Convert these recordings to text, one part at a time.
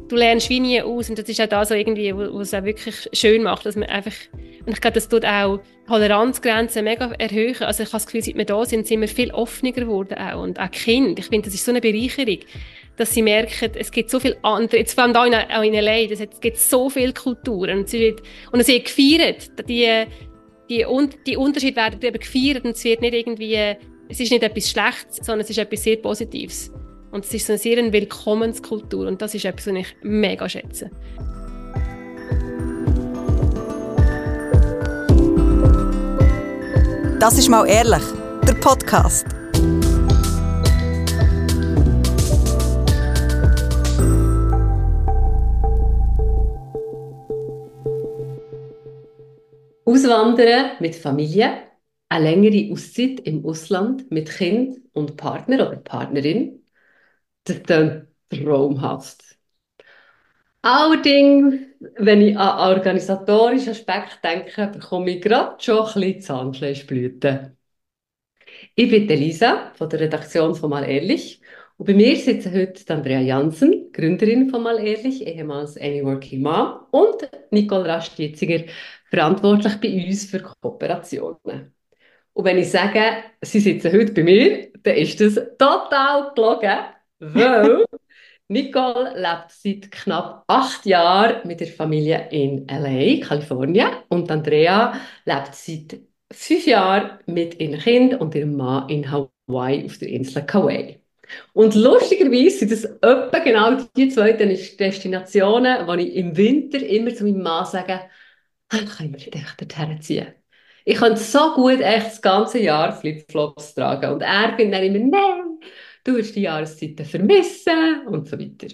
du lernst wie nie aus und das ist auch das, so irgendwie, wo es auch wirklich schön macht, dass man einfach, und ich glaube, das tut auch Toleranzgrenzen mega erhöhen. Also ich habe das Gefühl, seit wir da sind wir viel offener geworden auch. Und auch Kinder, ich finde, das ist so eine Bereicherung, dass sie merken, es gibt so viel andere, jetzt vor allem da auch in LA, es gibt so viele Kulturen und es wird gefeiert, die Unterschiede werden eben gefeiert und es wird nicht irgendwie, es ist nicht etwas Schlechtes, sondern es ist etwas sehr Positives. Und es ist so eine sehr Willkommenskultur und das ist etwas, was ich mega schätze. Das ist mal ehrlich, der Podcast. Auswandern mit Familie, eine längere Auszeit im Ausland mit Kind und Partner oder Partnerin, das klingt traumhaft. Allerdings, wenn ich an organisatorischen Aspekte denke, bekomme ich gerade schon ein bisschen Zahnfleischblüten. Ich bin Elisa von der Redaktion von Mal Ehrlich und bei mir sitzen heute Andrea Jansen, Gründerin von Mal Ehrlich, ehemals Any Working Mom, und Nicole Rastitziger, verantwortlich bei uns für Kooperationen. Und wenn ich sage, sie sitzen heute bei mir, dann ist das total gelogen, weil Nicole lebt seit knapp 8 Jahren mit der Familie in LA, Kalifornien, und Andrea lebt seit 5 Jahren mit ihrem Kind und ihrem Mann in Hawaii auf der Insel Kauai. Und lustigerweise sind das etwa genau die zwei Destinationen, wo ich im Winter immer zu meinem Mann sage, können wir nicht echt dorthin ziehen. Ich könnte so gut echt das ganze Jahr Flipflops tragen. Und er findet dann immer, nein, du wirst die Jahreszeiten vermissen und so weiter.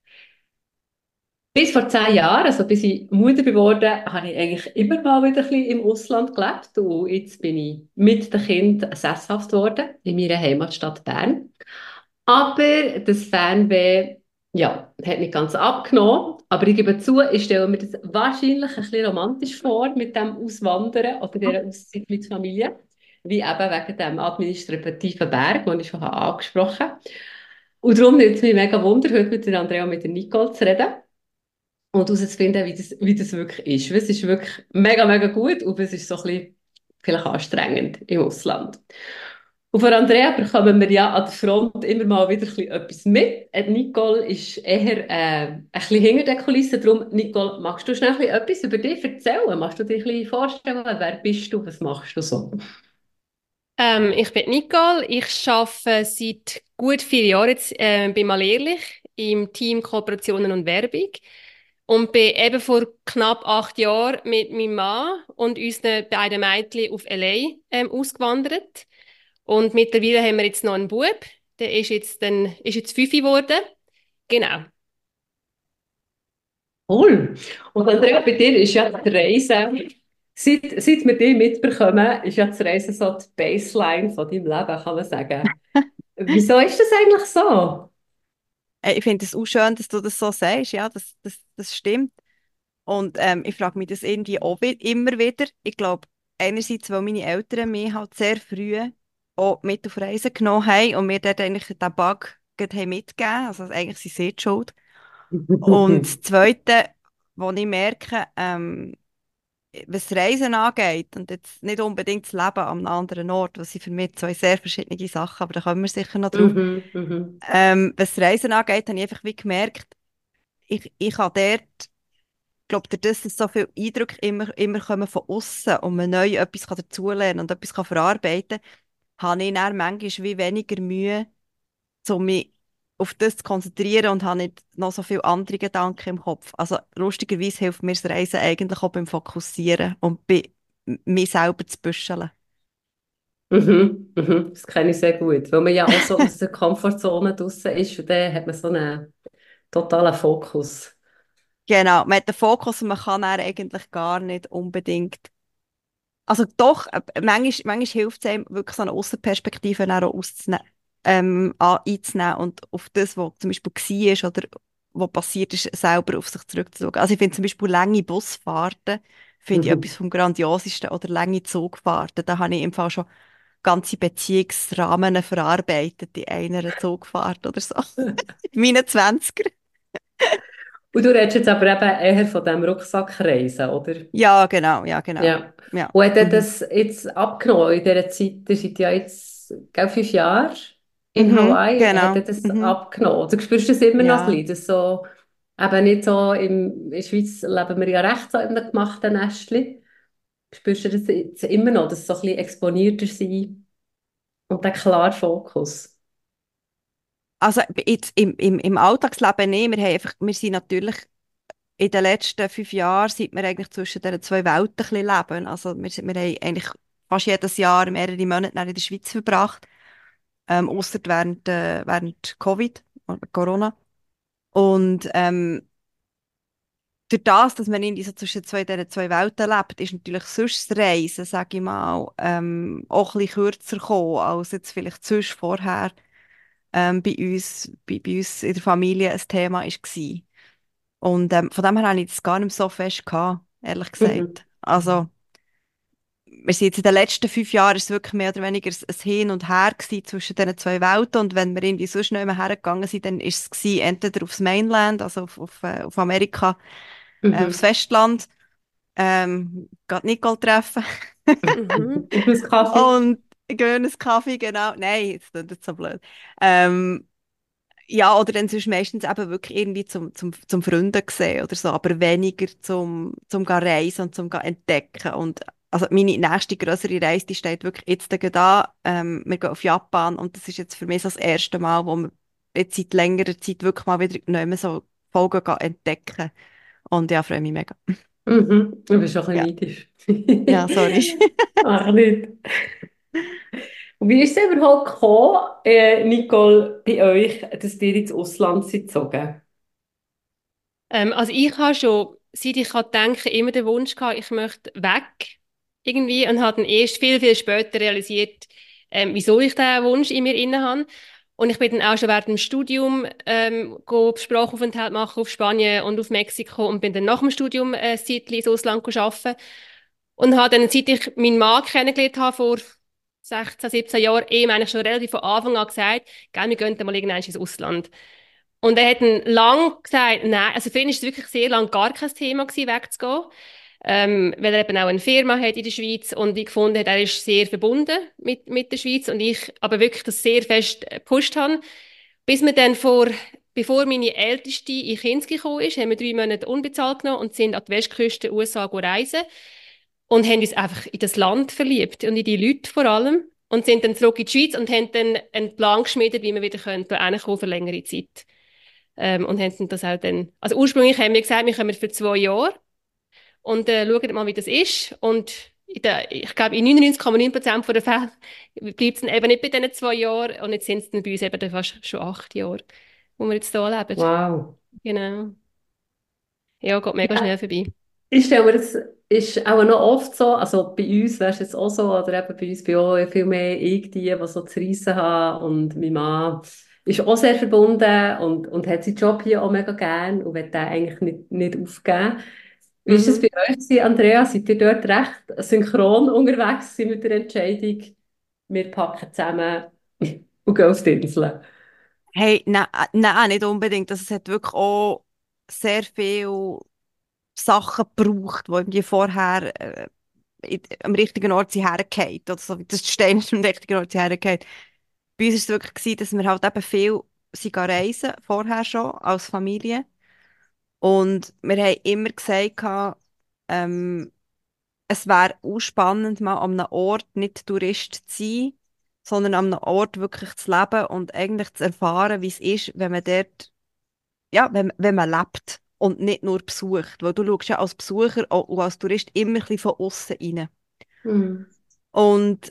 Bis vor 10 Jahren, also bis ich Mutter geworden, habe ich eigentlich immer mal wieder ein bisschen im Ausland gelebt. Und jetzt bin ich mit den Kindern sesshaft geworden in meiner Heimatstadt Bern. Aber das Fernweh, ja, hat nicht ganz abgenommen. Aber ich gebe zu, ich stelle mir das wahrscheinlich ein bisschen romantisch vor mit dem Auswandern oder dieser Auszeit mit Familie. Wie eben wegen dem administrativen Berg, den ich schon angesprochen habe. Und darum nimmt es mich mega Wunder, heute mit der Andrea und mit der Nicole zu reden und herauszufinden, wie das wirklich ist. Weil es ist wirklich mega, mega gut und es ist so ein bisschen vielleicht anstrengend im Ausland. Und von Andrea bekommen wir ja an der Front immer mal wieder etwas mit. Nicole ist eher ein bisschen hinter den Kulissen. Darum, Nicole, magst du schnell etwas über dich erzählen? Magst du dir ein bisschen vorstellen, wer bist du, was machst du so? Ich bin Nicole, ich arbeite seit gut 4 Jahren jetzt, bei Mal Ehrlich im Team Kooperationen und Werbung und bin eben vor knapp 8 Jahren mit meinem Mann und unseren beiden Mädchen auf LA ausgewandert. Und mittlerweile haben wir jetzt noch einen Bub, der ist jetzt 5 geworden. Genau. Cool. Und Andrea, bei dir ist ja die Reise, seit wir dich mitbekommen, ist ja die Reise so die Baseline von deinem Leben, kann man sagen. Wieso ist das eigentlich so? Ich finde es auch schön, dass du das so sagst. Ja, das stimmt. Und ich frage mich das irgendwie auch immer wieder. Ich glaube, einerseits, weil meine Eltern mich halt sehr früh auch mit auf Reisen genommen haben und mir dort eigentlich den Bug gerade haben mitgegeben. Also eigentlich sind sie die schuld. Und das Zweite, wo ich merke, was Reisen angeht, und jetzt nicht unbedingt das Leben an einem anderen Ort, was sind für mich zwei sehr verschiedene Sachen, aber da kommen wir sicher noch drauf. Mhm, mhm. Was Reisen angeht, habe ich einfach wie gemerkt, ich habe dort, glaube dadurch, dass so viele Eindrücke immer kommen von außen und man neu etwas dazulernen und etwas verarbeiten kann, habe ich dann manchmal wie weniger Mühe, um mich auf das zu konzentrieren und habe nicht noch so viele andere Gedanken im Kopf. Also lustigerweise hilft mir das Reisen eigentlich auch beim Fokussieren und bei mich selber zu büscheln. Mhm, mhm. Das kenne ich sehr gut, weil man ja auch so aus der Komfortzone draußen ist und dann hat man so einen totalen Fokus. Genau, man hat den Fokus und man kann dann eigentlich gar nicht unbedingt. Also doch, manchmal hilft es einem, wirklich so eine Aussenperspektive dann auch einzunehmen und auf das, was zum Beispiel war oder was passiert ist, selber auf sich zurückzuschauen. Also ich finde zum Beispiel lange Busfahrten, finde ich etwas Mhm. vom Grandiosesten oder lange Zugfahrten. Da habe ich im Fall schon ganze Beziehungsrahmen verarbeitet in einer Zugfahrt oder so. In meinen 20er. Und du redest jetzt aber eben eher von dem Rucksackreisen, oder? Ja, genau, ja, genau. Ja. Ja. Und hat er Mhm. das jetzt abgenommen in dieser Zeit? Ihr seid ja jetzt, gell, 5 Jahre in Mhm, Hawaii. Hat er genau. das Mhm. abgenommen? Oder spürst du das immer noch ein Ja. bisschen? Dass so, eben nicht so, in der Schweiz leben wir ja recht so in einem gemachten Nestchen. Spürst du das jetzt immer noch, dass so ein bisschen exponierter sein und der klare Fokus? Also jetzt im Alltagsleben nicht. Wir sind natürlich in den letzten 5 Jahren sind wir eigentlich zwischen diesen zwei Welten ein bisschen leben. Also wir haben eigentlich fast jedes Jahr mehrere Monate in der Schweiz verbracht, ausser während Covid oder Corona. Und durch das, dass man irgendwie so zwischen diesen zwei Welten lebt, ist natürlich sonst das Reisen, sage ich mal, auch ein bisschen kürzer gekommen, als jetzt vielleicht sonst vorher bei uns in der Familie ein Thema war. Und von dem her habe ich das gar nicht mehr so fest gehabt, ehrlich Mhm. gesagt. Also, wir sind jetzt in den letzten 5 Jahren ist es wirklich mehr oder weniger ein Hin und Her gewesen zwischen diesen zwei Welten. Und wenn wir irgendwie so schnell hergegangen sind, dann ist es gewesen, entweder aufs Mainland, also auf Amerika, aufs Mhm. Festland, geht Nicole treffen. Mhm. Und das Kaffee? Und gewöhnen Kaffee, genau. Nein, jetzt klingt das so blöd. Ähm, Ja, oder dann sonst meistens eben wirklich irgendwie zum Freunde sehen oder so, aber weniger zum gehen reisen und zum gehen entdecken. Und also meine nächste größere Reise, die steht wirklich jetzt gerade da. Wir gehen auf Japan und das ist jetzt für mich so das erste Mal, wo wir jetzt seit längerer Zeit wirklich mal wieder nicht mehr so Folgen gehen entdecken. Und ja, freue mich mega. Mhm. Du bist schon ein Ja, bisschen ja, sorry. neidisch. Ach nicht. Und wie ist es überhaupt gekommen, Nicole, bei euch, dass ihr ins Ausland seid gezogen? Also ich habe schon, seit ich kann denken, immer den Wunsch gehabt, ich möchte weg irgendwie und habe dann erst viel, viel später realisiert, wieso ich diesen Wunsch in mir inne habe. Und ich bin dann auch schon während dem Studium Sprachaufenthalt machen auf Spanien und auf Mexiko und bin dann nach dem Studium ein Zeitchen ins Ausland arbeiten. Und habe dann, seit ich meinen Mann kennengelernt habe, vor 16, 17 Jahren, ihm eigentlich schon relativ von Anfang an gesagt, gell, wir gehen dann mal irgendwann ins Ausland. Und er hat dann lang gesagt, nein, also für ihn ist es wirklich sehr lang gar kein Thema gewesen, wegzugehen. Weil er eben auch eine Firma hat in der Schweiz und ich gefunden hat, er ist sehr verbunden mit der Schweiz und ich aber wirklich das sehr fest gepusht habe. Bis wir dann bevor meine Älteste in Kinski gekommen ist, haben wir 3 Monate unbezahlt genommen und sind an die Westküste der USA reisen und haben uns einfach in das Land verliebt und in die Leute vor allem und sind dann zurück in die Schweiz und haben dann einen Plan geschmiedet, wie wir wieder können, für längere Zeit. Und haben das auch dann, also ursprünglich haben wir gesagt, wir kommen für 2 Jahre und schauen mal, wie das ist. Und ich glaube, in 99,9% der Fälle bleibt es dann eben nicht bei diesen 2 Jahren. Und jetzt sind es dann bei uns eben dann fast schon 8 Jahre, wo wir jetzt hier leben. Wow. Genau. Ja, geht mega Ja, schnell vorbei. ich stelle mir, das ist auch noch oft so, also bei uns wäre es jetzt auch so, oder eben bei uns bin auch viel mehr ich die so zu reissen haben und mein Mann ist auch sehr verbunden und hat seinen Job hier auch mega gern und will den eigentlich nicht aufgeben. Wie ist das bei Mhm. euch gewesen, Andrea? Seid ihr dort recht synchron unterwegs gewesen mit der Entscheidung, wir packen zusammen und gehen auf die Insel? Hey, nein, nicht unbedingt. Also, es hat wirklich auch sehr viel Sachen gebraucht, die irgendwie vorher am richtigen Ort sind hergefallen. Oder so, wie das Stein ist am richtigen Ort sind hergefallen. Bei uns war es wirklich, gewesen, dass wir halt eben viel sind reisen, vorher schon, als Familie. Und wir haben immer gesagt, ähm, es wäre auch spannend, mal an einem Ort nicht Tourist zu sein, sondern an einem Ort wirklich zu leben und eigentlich zu erfahren, wie es ist, wenn man dort, ja, wenn man lebt und nicht nur besucht. Weil du schaust ja als Besucher und als Tourist immer ein bisschen von außen rein. Mhm. Und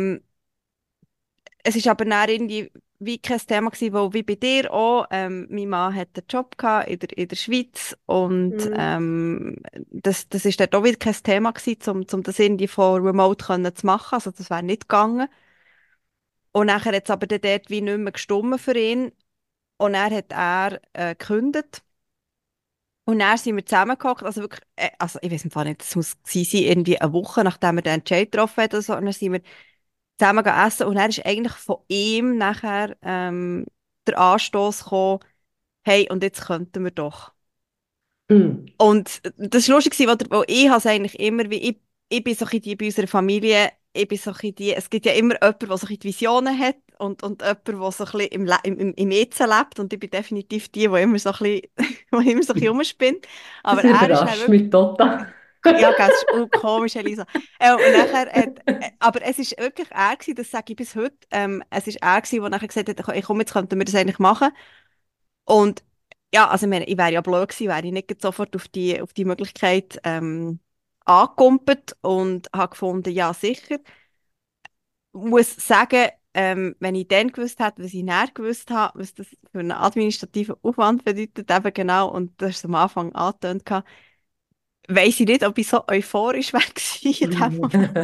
es ist aber dann irgendwie wie kein Thema gewesen, weil wie bei dir auch, mein Mann hat einen Job gehabt in der Schweiz und Mhm. das ist dort auch wieder kein Thema gewesen, um das irgendwie von Remote können zu machen, also das wäre nicht gegangen. Und nachher hat es aber dann dort wie nicht mehr gestimmt für ihn und dann hat er gekündigt. Und dann sind wir zusammengehockt, also wirklich, also ich weiß nicht, das muss gewesen sein, irgendwie eine Woche, nachdem wir den Entscheid getroffen haben oder so, und dann sind wir zusammen essen und dann ist eigentlich von ihm nachher der Anstoß gekommen, hey, und jetzt könnten wir doch. Hm. Und das war lustig, weil ich habe es eigentlich immer, ich bin so ein bisschen die bei unserer Familie, ich bin so ein bisschen die, es gibt ja immer jemanden, der so ein bisschen die Visionen hat und jemanden, der so ein bisschen im Jetzt lebt und ich bin definitiv die immer so ein bisschen, die immer so ein bisschen rumspinnt. Das Aber er ist dann überrascht wirklich, mich total. ja, gell, es ist komisch, Elisa. Und nachher aber es ist wirklich er gewesen, das sage ich bis heute, es ist er gewesen, der nachher gesagt hat, ich komme, jetzt könnten wir das eigentlich machen. Und ja, also ich meine, ich wäre ja blöd gewesen, wäre ich nicht gerade sofort auf die Möglichkeit angekumpelt und habe gefunden, ja sicher. Muss sagen, wenn ich dann gewusst hätte, was ich näher gewusst habe, was das für einen administrativen Aufwand bedeutet, eben genau, und das ist am Anfang angetönt, weiss ich nicht, ob ich so euphorisch wäre gewesen in dem Moment.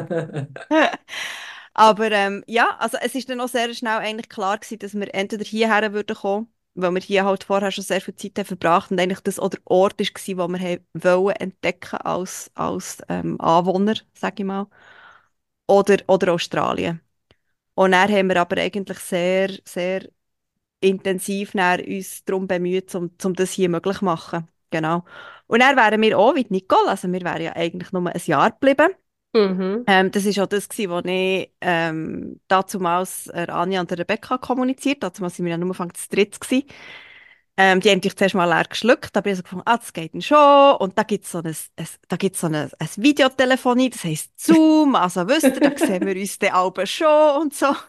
Aber ja, also es ist dann auch sehr schnell eigentlich klar gewesen, dass wir entweder hierher würden kommen, weil wir hier halt vorher schon sehr viel Zeit haben verbracht und eigentlich das auch der Ort war, wo wir haben wollen entdecken als Anwohner, sage ich mal, oder Australien. Und dann haben wir aber eigentlich sehr, sehr intensiv dann uns darum bemüht, um das hier möglich zu machen. Genau. Und dann wären wir auch wie die Nicole, also wir wären ja eigentlich nur ein Jahr geblieben. Mhm. Das war auch das, gewesen, was ich dazumals Anja und der Rebecca kommuniziert habe. Damals waren wir ja nur Anfang zu dritt. Gewesen. Die haben natürlich zuerst mal leer geschluckt, aber ich habe so gefunden, das geht dann schon. Und da gibt es so ein Videotelefonie, das heisst Zoom. Also wisst ihr, da sehen wir uns dann alle schon und so.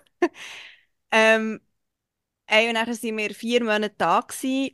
ähm, und dann waren wir 4 Monate da gewesen,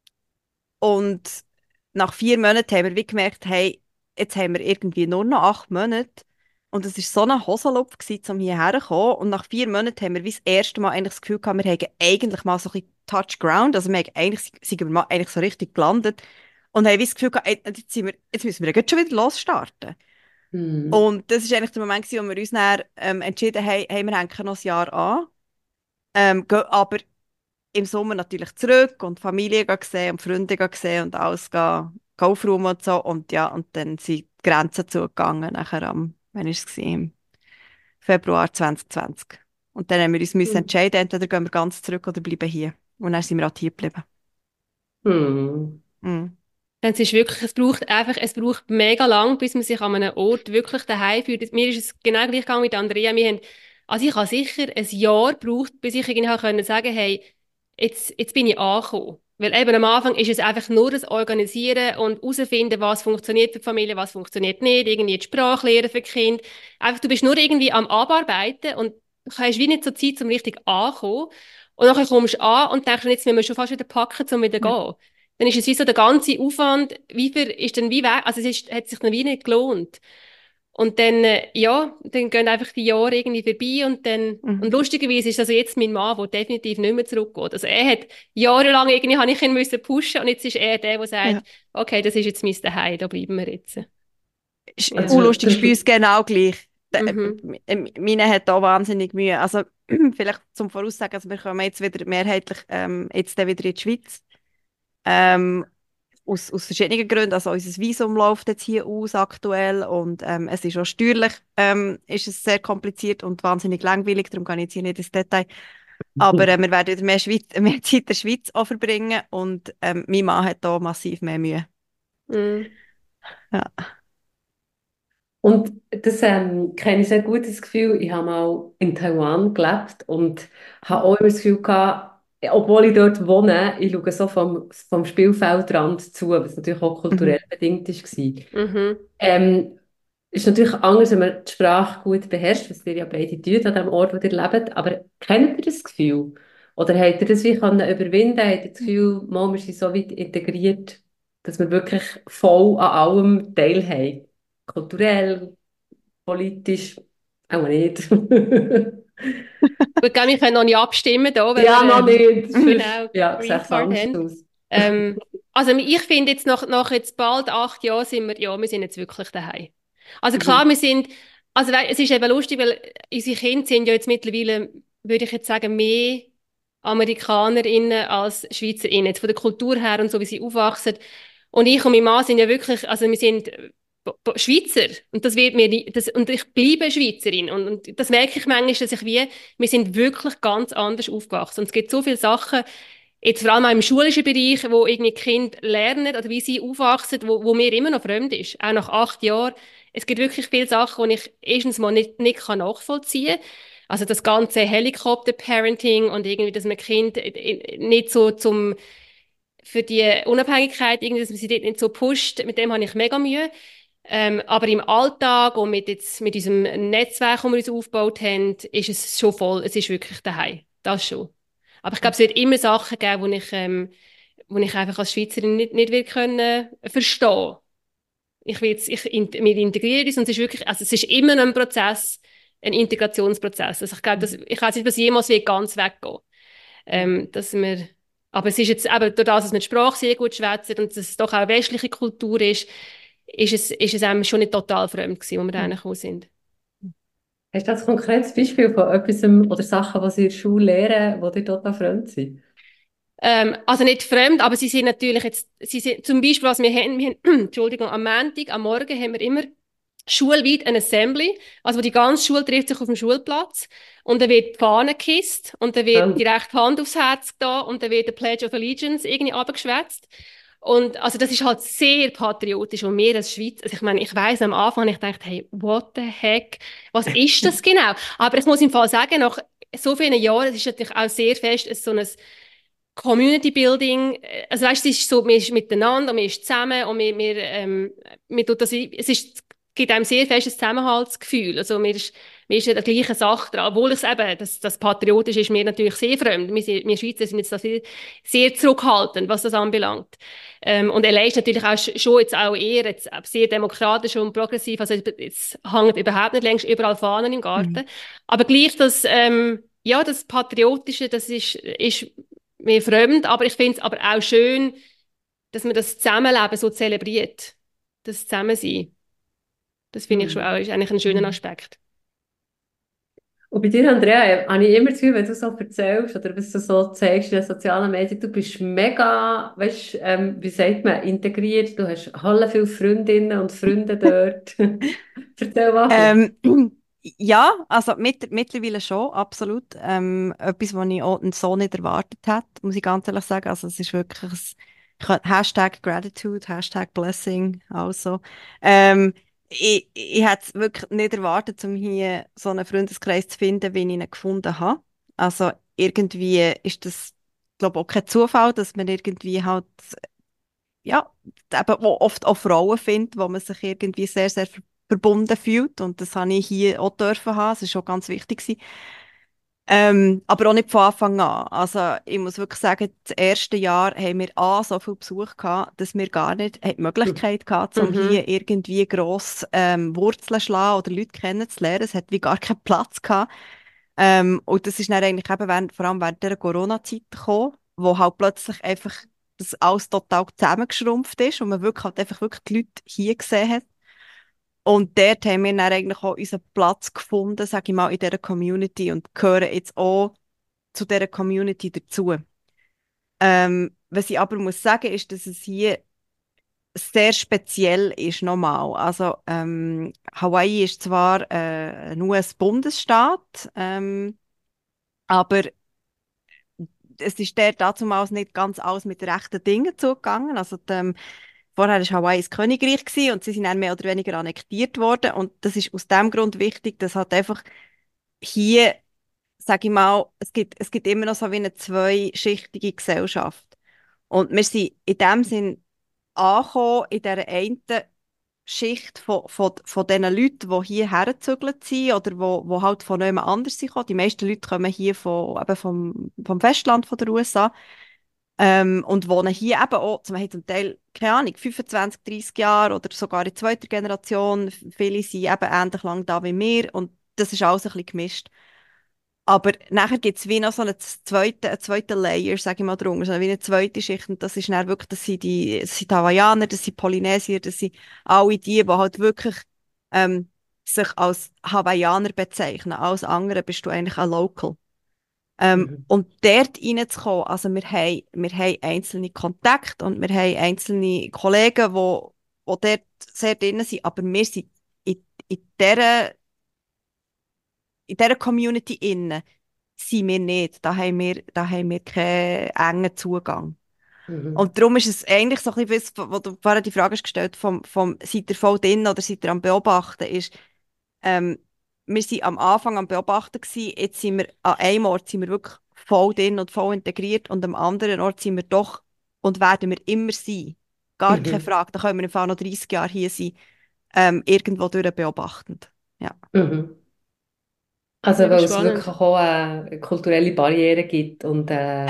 und nach 4 Monaten haben wir wie gemerkt, hey, jetzt haben wir irgendwie nur noch 8 Monate. Und es war so eine Hosenlupf, um hierher zu kommen. Und nach 4 Monaten haben wir wie das erste Mal eigentlich das Gefühl gehabt, wir haben eigentlich mal so ein bisschen Touch Ground. Also wir haben eigentlich, sind wir mal eigentlich so richtig gelandet. Und haben wie das Gefühl gehabt, ey, jetzt müssen wir ja schon wieder losstarten. Hm. Und das war eigentlich der Moment, wo wir uns dann entschieden haben, hey, wir hängen noch ein Jahr an. Gehen aber im Sommer natürlich zurück und Familie gehen sehen und Freunde gehen sehen und alles gehen aufräumen und so. Und ja, und dann sind die Grenzen zugegangen, nachher wann war es gewesen? Im Februar 2020. Und dann haben wir uns müssen Hm. entscheiden, entweder gehen wir ganz zurück oder bleiben hier. Und dann sind wir auch hier geblieben. Hm. Mm. Es ist wirklich, es braucht mega lang, bis man sich an einem Ort wirklich daheim fühlt. Mir ist es genau gleich gegangen mit Andrea. Also ich habe sicher ein Jahr gebraucht, bis ich irgendwie können sagen, hey, jetzt bin ich angekommen. Weil eben am Anfang ist es einfach nur das Organisieren und herausfinden, was funktioniert für die Familie, was funktioniert nicht, irgendwie die Sprache lernen für die Kinder. Einfach, du bist nur irgendwie am Abarbeiten und du hast wie nicht so Zeit, um richtig anzukommen. Und dann kommst du an und denkst, jetzt müssen wir schon fast wieder packen, um wieder zu Ja. gehen. Dann ist es wie so der ganze Aufwand, wie viel ist dann wie weg, also hat sich dann wie nicht gelohnt. Und dann, ja, dann gehen einfach die Jahre irgendwie vorbei und Mhm. lustigerweise ist also jetzt mein Mann, der definitiv nicht mehr zurückgeht. Also er hat jahrelang irgendwie, habe ich ihn müssen pushen und jetzt ist er der Ja. sagt, okay, das ist jetzt mein Zuhause, da bleiben wir jetzt. Ist Ja. unlustig, ist bei uns genau gleich. Mhm. Meine hat auch wahnsinnig Mühe. Also vielleicht zum Voraussagen, also wir kommen jetzt wieder mehrheitlich jetzt dann wieder in die Schweiz. Ähm, aus verschiedenen Gründen. Also unser Visum läuft jetzt hier aus aktuell und es ist auch steuerlich ist es sehr kompliziert und wahnsinnig langweilig, darum gehe ich jetzt hier nicht ins Detail. Aber wir werden wieder mehr Zeit in der Schweiz auch verbringen und mein Mann hat da massiv mehr Mühe. Mhm. Und das kenne ich sehr gut, das Gefühl. Ich habe mal in Taiwan gelebt und habe auch immer das Gefühl gehabt, obwohl ich dort wohne, ich schaue so vom Spielfeldrand zu, was natürlich auch kulturell Mhm. bedingt war. Mhm. Ist natürlich anders, wenn man die Sprache gut beherrscht, was ihr ja beide tut an dem Ort, wo ihr lebt. Aber kennt ihr das Gefühl? Oder habt ihr das wie können überwinden? Habt ihr das Gefühl, wir sind so weit integriert, dass wir wirklich voll an allem teilhaben? Kulturell, politisch, auch nicht. Gut, gell, wir können noch nicht abstimmen da, weil wir Ja, noch nicht. Sonst, genau ja, Green sieht es Card anders haben. aus. Also ich finde jetzt nach jetzt bald 8 Jahren wir sind jetzt wirklich daheim. Also klar, Mhm. es ist eben lustig, weil unsere Kinder sind ja jetzt mittlerweile, würde ich jetzt sagen, mehr AmerikanerInnen als SchweizerInnen, jetzt von der Kultur her und so, wie sie aufwachsen. Und ich und mein Mann sind ja wirklich, also wir sind Schweizer und das wird mir, und ich bleibe Schweizerin und das merke ich manchmal, dass wir sind wirklich ganz anders aufgewachsen und es gibt so viele Sachen, jetzt vor allem auch im schulischen Bereich, wo irgendwie Kinder lernen oder wie sie aufwachsen, wo mir immer noch fremd ist, auch nach 8 Jahren. Es gibt wirklich viele Sachen, die ich erstens mal nicht nachvollziehen kann. Also das ganze Helikopter-Parenting und irgendwie, dass man Kind nicht so für die Unabhängigkeit, irgendwie, dass man sie dort nicht so pusht, mit dem habe ich mega Mühe. Aber im Alltag und mit diesem Netzwerk, das wir uns aufgebaut haben, ist es schon voll. Es ist wirklich daheim. Das schon. Aber ich glaube, es wird immer Sachen geben, wo ich einfach als Schweizerin nicht will können verstehen. Wir integrieren uns und es ist wirklich, also es ist immer noch ein Prozess, ein Integrationsprozess. Also ich glaube, ich weiß nicht, dass jemals wird ganz weggehen. Dass wir, aber es ist jetzt eben durch das, dass wir die Sprache sehr gut schwätzen und dass es doch auch eine westliche Kultur ist es einem schon nicht total fremd gewesen, wo wir da gekommen sind. Hast du ein konkretes Beispiel von etwas oder Sachen, die Sie in der Schule lernen, die dir total fremd sind? Also nicht fremd, aber sie sind natürlich jetzt, sie sind, zum Beispiel, was wir haben Entschuldigung, am Montag, am Morgen haben wir immer schulweit eine Assembly, also wo die ganze Schule trifft sich auf dem Schulplatz und dann wird die Fahne gekisst und dann wird die rechte Hand aufs Herz getan und dann wird der Pledge of Allegiance irgendwie abgeschwätzt. Und also das ist halt sehr patriotisch und wir als Schweiz, also ich meine, ich weiss am Anfang, ich dachte, hey, what the heck, was ist das genau? Aber ich muss im Fall sagen, nach so vielen Jahren, es ist natürlich auch sehr fest so ein Community Building, also weißt, es ist so, man ist miteinander, man ist zusammen und wir tut das, es gibt einem sehr festes Zusammenhaltsgefühl. Also man ist in der gleichen Sache dran, obwohl es eben, das Patriotische ist mir natürlich sehr fremd. Wir Schweizer sind jetzt da sehr zurückhaltend, was das anbelangt. Und LA ist natürlich auch schon jetzt auch eher jetzt sehr demokratisch und progressiv, also es hängt überhaupt nicht längst überall Fahnen im Garten. Aber gleich ja, das Patriotische, das ist mir fremd, aber ich finde es aber auch schön, dass man das Zusammenleben so zelebriert. Das Zusammensein. Das finde ich schon auch, ist eigentlich ein schöner Aspekt. Und bei dir, Andrea, habe ich immer das Gefühl, wenn du so erzählst oder was du so zeigst in den sozialen Medien, du bist mega, weißt, wie sagt man, integriert, du hast alle viele Freundinnen und Freunde dort. Erzähl mal. Ja, also mittlerweile schon, absolut. Etwas, was ich auch so nicht erwartet hätte, muss ich ganz ehrlich sagen. Also es ist wirklich Hashtag Gratitude, Hashtag Blessing, also. Ich hätte es wirklich nicht erwartet, um hier so einen Freundeskreis zu finden, wie ich ihn gefunden habe. Also irgendwie ist das, glaube ich, auch kein Zufall, dass man irgendwie halt, ja, eben auch oft auch Frauen findet, wo man sich irgendwie sehr, sehr verbunden fühlt. Und das habe ich hier auch dürfen haben. Das ist schon ganz wichtig gewesen. Aber auch nicht von Anfang an. Also ich muss wirklich sagen, das erste Jahr haben wir so viel Besuch gehabt, dass wir gar nicht die Möglichkeit hatten, um hier irgendwie gross Wurzeln zu schlagen oder Leute kennenzulernen. Es hat wie gar keinen Platz gehabt. Und das ist dann eigentlich eben vor allem während der Corona-Zeit gekommen, wo halt plötzlich einfach das alles total zusammengeschrumpft ist und man wirklich halt einfach wirklich die Leute hier gesehen hat. Und dort haben wir dann eigentlich auch unseren Platz gefunden, sage ich mal, in dieser Community und gehören jetzt auch zu dieser Community dazu. Was ich aber muss sagen, ist, dass es hier sehr speziell ist, nochmal. Also, Hawaii ist zwar ein US-Bundesstaat, aber es ist dort damals nicht ganz alles mit rechten Dingen zugegangen. Also, vorher war Hawaii ein Königreich gewesen und sie sind dann mehr oder weniger annektiert worden. Und das ist aus dem Grund wichtig, dass halt einfach hier, sage ich mal, es gibt immer noch so wie eine zweischichtige Gesellschaft. Und wir sind in dem Sinn angekommen in dieser einen Schicht von diesen Leuten, die hier hergezügelt sind oder wo halt von jemand anders sind gekommen. Die meisten Leute kommen hier eben vom Festland von der USA und wohnen hier eben auch, zum Teil, keine Ahnung, 25, 30 Jahre oder sogar in zweiter Generation. Viele sind eben ähnlich lang da wie wir und das ist alles ein bisschen gemischt. Aber nachher gibt es wie noch so einen zweiten Layer, sage ich mal, drunter, so wie eine zweite Schicht. Und das ist dann wirklich, das sind die Hawaiianer, das sind Polynesier, das sind alle die halt wirklich sich als Hawaiianer bezeichnen. Alles andere bist du eigentlich ein Local. Und dort reinzukommen, also wir haben einzelne Kontakte und wir haben einzelne Kollegen, die dort sehr drin sind, aber wir sind in dieser Community innen sind wir nicht. Da haben wir keinen engen Zugang. Mhm. Und darum ist es eigentlich so ein bisschen, wo du vorher die Frage hast gestellt seid ihr voll drin oder seid ihr am Beobachten, ist, ähm, wir sind am Anfang am Beobachten gewesen, jetzt sind wir an einem Ort sind wir wirklich voll drin und voll integriert und am anderen Ort sind wir doch und werden wir immer sein. Gar keine Mhm. Frage, da können wir im Fall noch 30 Jahre hier sein, irgendwo durch beobachtend. Ja. Mhm. Also Mega weil es wirklich spannend. auch kulturelle Barrieren gibt und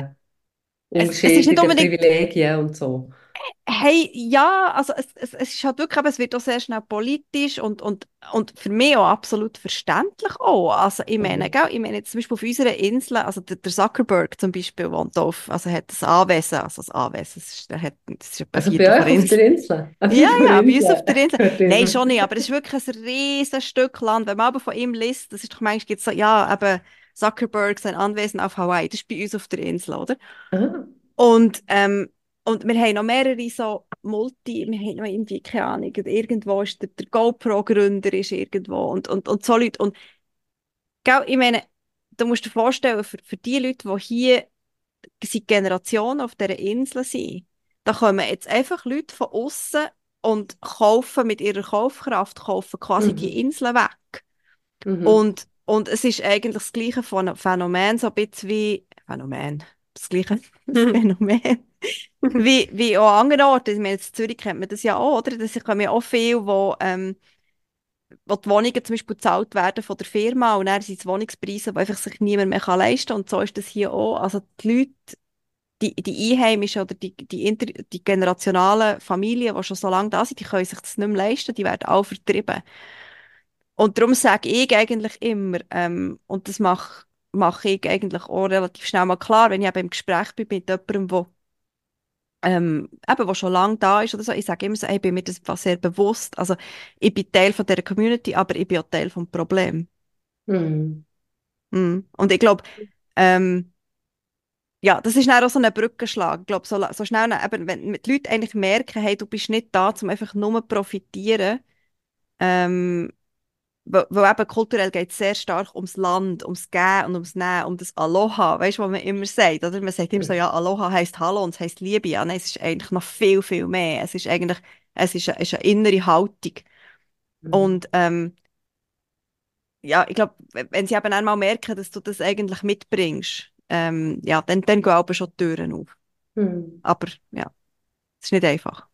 Es ist Unterschiede in nicht den unbedingt. Privilegien und so. Hey, ja, also es ist halt wirklich, aber es wird auch sehr schnell politisch und für mich auch absolut verständlich auch. Also ich meine, Mhm. gell, ich meine jetzt zum Beispiel auf unserer Insel, also der Zuckerberg zum Beispiel wohnt auf, also hat das Anwesen, also das Anwesen, das ist etwa ein Also Viertel bei von euch der auf der Insel. Insel? Ein Ja, Viertel von der ja, bei uns auf Insel. der Insel. Hört Nein, immer. schon nicht, aber es ist wirklich ein riesiges Stück Land. Wenn man aber von ihm liest, das ist doch manchmal gibt's so, ja, eben Zuckerberg, sein Anwesen auf Hawaii, das ist bei uns auf der Insel, oder? Ah. Und, und wir haben noch mehrere so wir haben noch irgendwie, keine Ahnung, irgendwo ist der GoPro-Gründer ist irgendwo und so Leute. Und, gell, ich meine, du musst dir vorstellen, für die Leute, die hier seit Generationen auf dieser Insel sind, da kommen jetzt einfach Leute von außen und kaufen mit ihrer Kaufkraft, kaufen quasi die Mhm. Inseln weg. Mhm. Und es ist eigentlich das gleiche Phänomen, so ein bisschen wie, Phänomen, das gleiche Phänomen. Wie auch an anderen Orten. Ich meine, in Zürich kennt man das ja auch, oder? Das kommen ja auch viele, wo die Wohnungen zum Beispiel gezahlt werden von der Firma und dann sind es Wohnungspreise, die einfach sich niemand mehr leisten kann. Und so ist das hier auch. Also die Leute, die Einheimischen oder die generationalen Familien, die schon so lange da sind, die können sich das nicht mehr leisten, die werden auch vertrieben. Und darum sage ich eigentlich immer, und das mache ich eigentlich auch relativ schnell mal klar, wenn ich eben im Gespräch bin mit jemandem, eben, der schon lange da ist oder so, ich sage immer so, ich bin mir das was sehr bewusst. Also ich bin Teil von dieser Community, aber ich bin auch Teil vom Problem. Mhm. Mhm. Und ich glaube, ähm, ja, das ist dann auch so ein Brückenschlag. Ich glaube, so schnell, eben, wenn die Leute eigentlich merken, hey, du bist nicht da, um einfach nur zu profitieren, ähm, weil eben kulturell geht es sehr stark ums Land, ums Geben und ums Nehmen, um das Aloha, weißt du, was man immer sagt, oder? Man sagt immer so, Mhm. ja, Aloha heisst Hallo und es heisst Liebe. Ja, nein, es ist eigentlich noch viel, viel mehr. Es ist eigentlich, ist eine innere Haltung. Mhm. Und ja, ich glaube, wenn sie eben einmal merken, dass du das eigentlich mitbringst, ja, dann gehen aber schon die Türen auf. Mhm. Aber ja, es ist nicht einfach.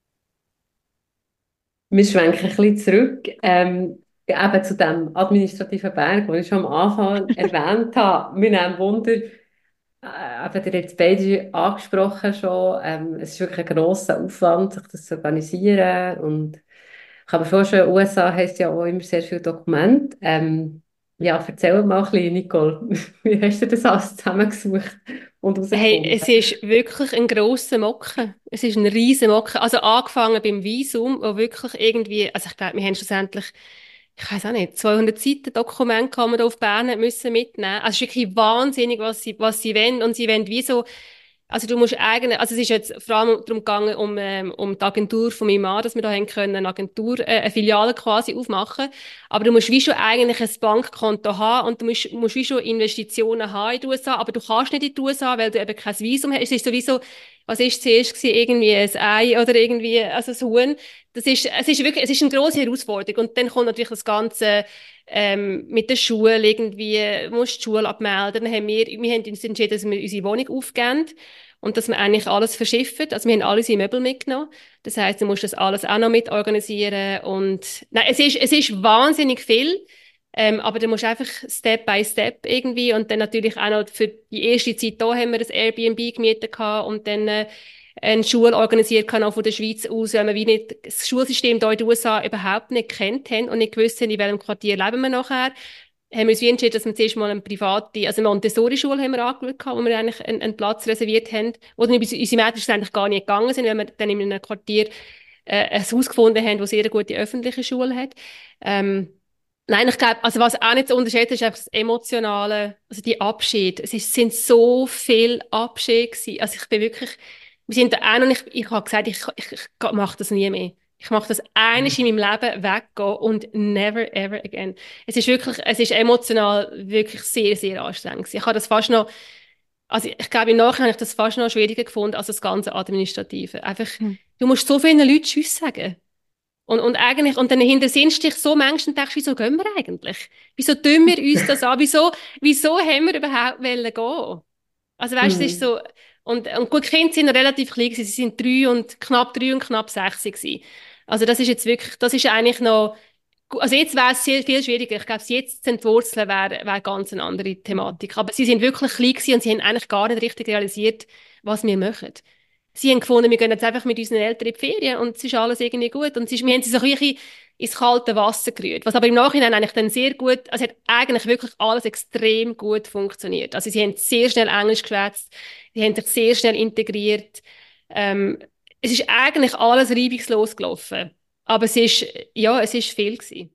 Wir schwenken ein bisschen zurück, eben zu dem administrativen Berg, den ich schon am Anfang erwähnt habe. Mir nimmt Wunder, eben, ihr habt jetzt beide angesprochen schon, es ist wirklich ein grosser Aufwand, sich das zu organisieren. Und ich habe mir vorstellen, USA heisst ja auch immer sehr viele Dokumente. Ja, erzähl mal ein bisschen, Nicole, wie hast du das alles zusammengesucht und Hey, herausgefunden? es ist wirklich ein grosser Mocken. Es ist ein riesen Mocken. Also angefangen beim Visum, wo wirklich irgendwie, also ich glaube, wir haben schlussendlich, ich weiß auch nicht, 200 Seiten Dokument kann man da auf Bern müssen mitnehmen. Also es ist wirklich wahnsinnig, was sie wollen. Und sie wollen wie so, also du musst eigentlich, also es ist jetzt vor allem darum gegangen, um die Agentur von meinem Mann, dass wir da haben können, eine Agentur, eine Filiale quasi aufmachen. Aber du musst wie schon eigentlich ein Bankkonto haben und du musst wie schon Investitionen haben in die USA, aber du kannst nicht in die USA, weil du eben kein Visum hast. Es ist sowieso, was ist zuerst gewesen, irgendwie ein Ei oder irgendwie, also ein Huhn. Es ist wirklich, es ist eine grosse Herausforderung. Und dann kommt natürlich das Ganze, mit der Schule irgendwie, du musst die Schule abmelden. Wir haben uns entschieden, dass wir unsere Wohnung aufgeben und dass wir eigentlich alles verschiffen. Also wir haben alle unsere Möbel mitgenommen. Das heisst, du musst das alles auch noch mit organisieren und nein, es ist wahnsinnig viel. Aber du musst einfach Step by Step irgendwie und dann natürlich auch noch für die erste Zeit da haben wir das Airbnb gemietet gehabt und dann eine Schule organisiert kann auch von der Schweiz aus, weil wir wie nicht das Schulsystem hier in den USA überhaupt nicht kennt haben und nicht gewusst haben, in welchem Quartier leben wir nachher, haben wir uns wie entschieden, dass wir zuerst mal eine private, also eine Montessori-Schule haben wir angeschaut, wo wir eigentlich einen Platz reserviert haben, wo dann unsere Mädchen eigentlich gar nicht gegangen sind, weil wir dann in einem Quartier ein Haus gefunden haben, das sehr eine gute öffentliche Schule hat. Nein, ich glaube, also was auch nicht zu unterschätzen ist, einfach das Emotionale, also die Abschiede. Sind so viele Abschiede gewesen. Also ich bin wirklich, wir sind da auch noch nicht, ich habe gesagt, ich mache das nie mehr. Ich mache das einmal in meinem Leben weggehen und never ever again. Es ist wirklich, es ist emotional wirklich sehr, sehr anstrengend gewesen. Ich habe das fast noch, also ich glaube, im Nachhinein habe ich das fast noch schwieriger gefunden als das ganze Administrative. Einfach, Hm. du musst so vielen Leuten Tschüss sagen. Und eigentlich, und dann hintersinnst du dich so manchmal und denkst, wieso gehen wir eigentlich? Wieso tun wir uns das an? Wieso haben wir überhaupt wollen gehen? Also weißt du, es ist Mhm. so, und gut, die Kinder sind noch relativ klein gewesen. Sie sind 3 und knapp 6 gewesen. Also das ist jetzt wirklich, das ist eigentlich noch, also jetzt wäre es viel schwieriger. Ich glaube, jetzt zu entwurzeln wäre ganz eine andere Thematik. Aber sie sind wirklich klein gewesen und sie haben eigentlich gar nicht richtig realisiert, was wir machen. Sie haben gefunden, wir gehen jetzt einfach mit unseren Eltern in die Ferien und es ist alles irgendwie gut. Und wir haben sie so ein bisschen ins kalte Wasser gerührt. Was aber im Nachhinein eigentlich dann sehr gut, also es hat eigentlich wirklich alles extrem gut funktioniert. Also sie haben sehr schnell Englisch geschwätzt, sie haben sich sehr schnell integriert. Es ist eigentlich alles reibungslos gelaufen. Aber es ist viel gewesen.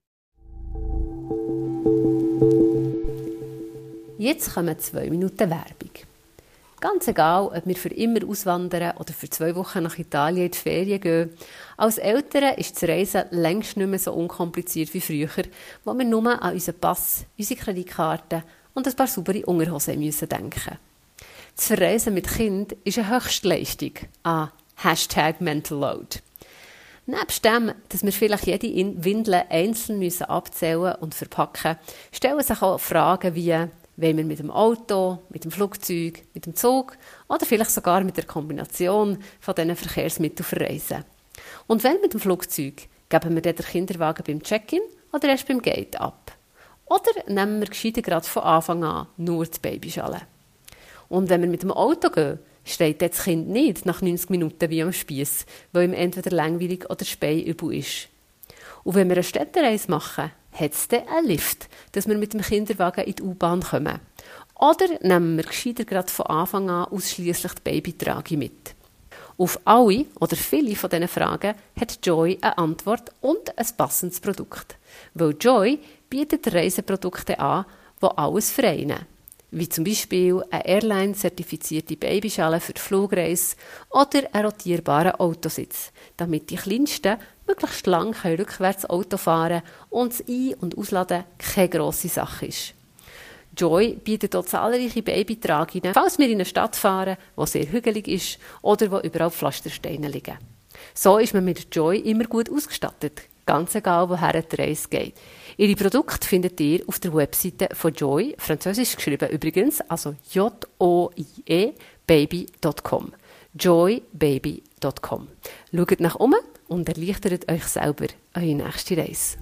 Jetzt kommen 2 Minuten Werbung. Ganz egal, ob wir für immer auswandern oder für 2 Wochen nach Italien in die Ferien gehen. Als Eltern ist das Reisen längst nicht mehr so unkompliziert wie früher, wo wir nur an unseren Pass, unsere Kreditkarte und ein paar saubere Unterhosen müssen denken. Das Verreisen mit Kind ist eine Höchstleistung an #MentalLoad. Nebst dem, dass wir vielleicht jede Windel einzeln abzählen und verpacken müssen, stellen sich auch Fragen wie: Wollen wir mit dem Auto, mit dem Flugzeug, mit dem Zug oder vielleicht sogar mit der Kombination von diesen Verkehrsmitteln verreisen? Und wenn mit dem Flugzeug, geben wir dann den Kinderwagen beim Check-in oder erst beim Gate ab? Oder nehmen wir gescheiter gerade von Anfang an nur die Babyschale? Und wenn wir mit dem Auto gehen, steht das Kind nicht nach 90 Minuten wie am Spiess, weil ihm entweder langweilig oder speiübel ist. Und wenn wir eine Städtereise machen, hat es dann einen Lift, dass wir mit dem Kinderwagen in die U-Bahn kommen. Oder nehmen wir gescheiter gerade von Anfang an ausschliesslich die Babytrage mit? Auf alle oder viele von diesen Fragen hat Joy eine Antwort und ein passendes Produkt. Weil Joy bietet Reiseprodukte an, die alles vereinen. Wie zum Beispiel eine Airline-zertifizierte Babyschale für die Flugreise oder einen rotierbaren Autositz, damit die Kleinsten möglichst lang rückwärts Auto fahren und das Ein- und Ausladen keine grosse Sache ist. Joy bietet auch zahlreiche Babytragungen, falls wir in eine Stadt fahren, die sehr hügelig ist oder wo überall Pflastersteine liegen. So ist man mit Joy immer gut ausgestattet, ganz egal, woher die Reise geht. Ihre Produkte findet ihr auf der Webseite von Joy, französisch geschrieben übrigens, also Joie baby.com. joybaby.com. Schaut nach oben und erleichtert euch selber eure nächste Reise.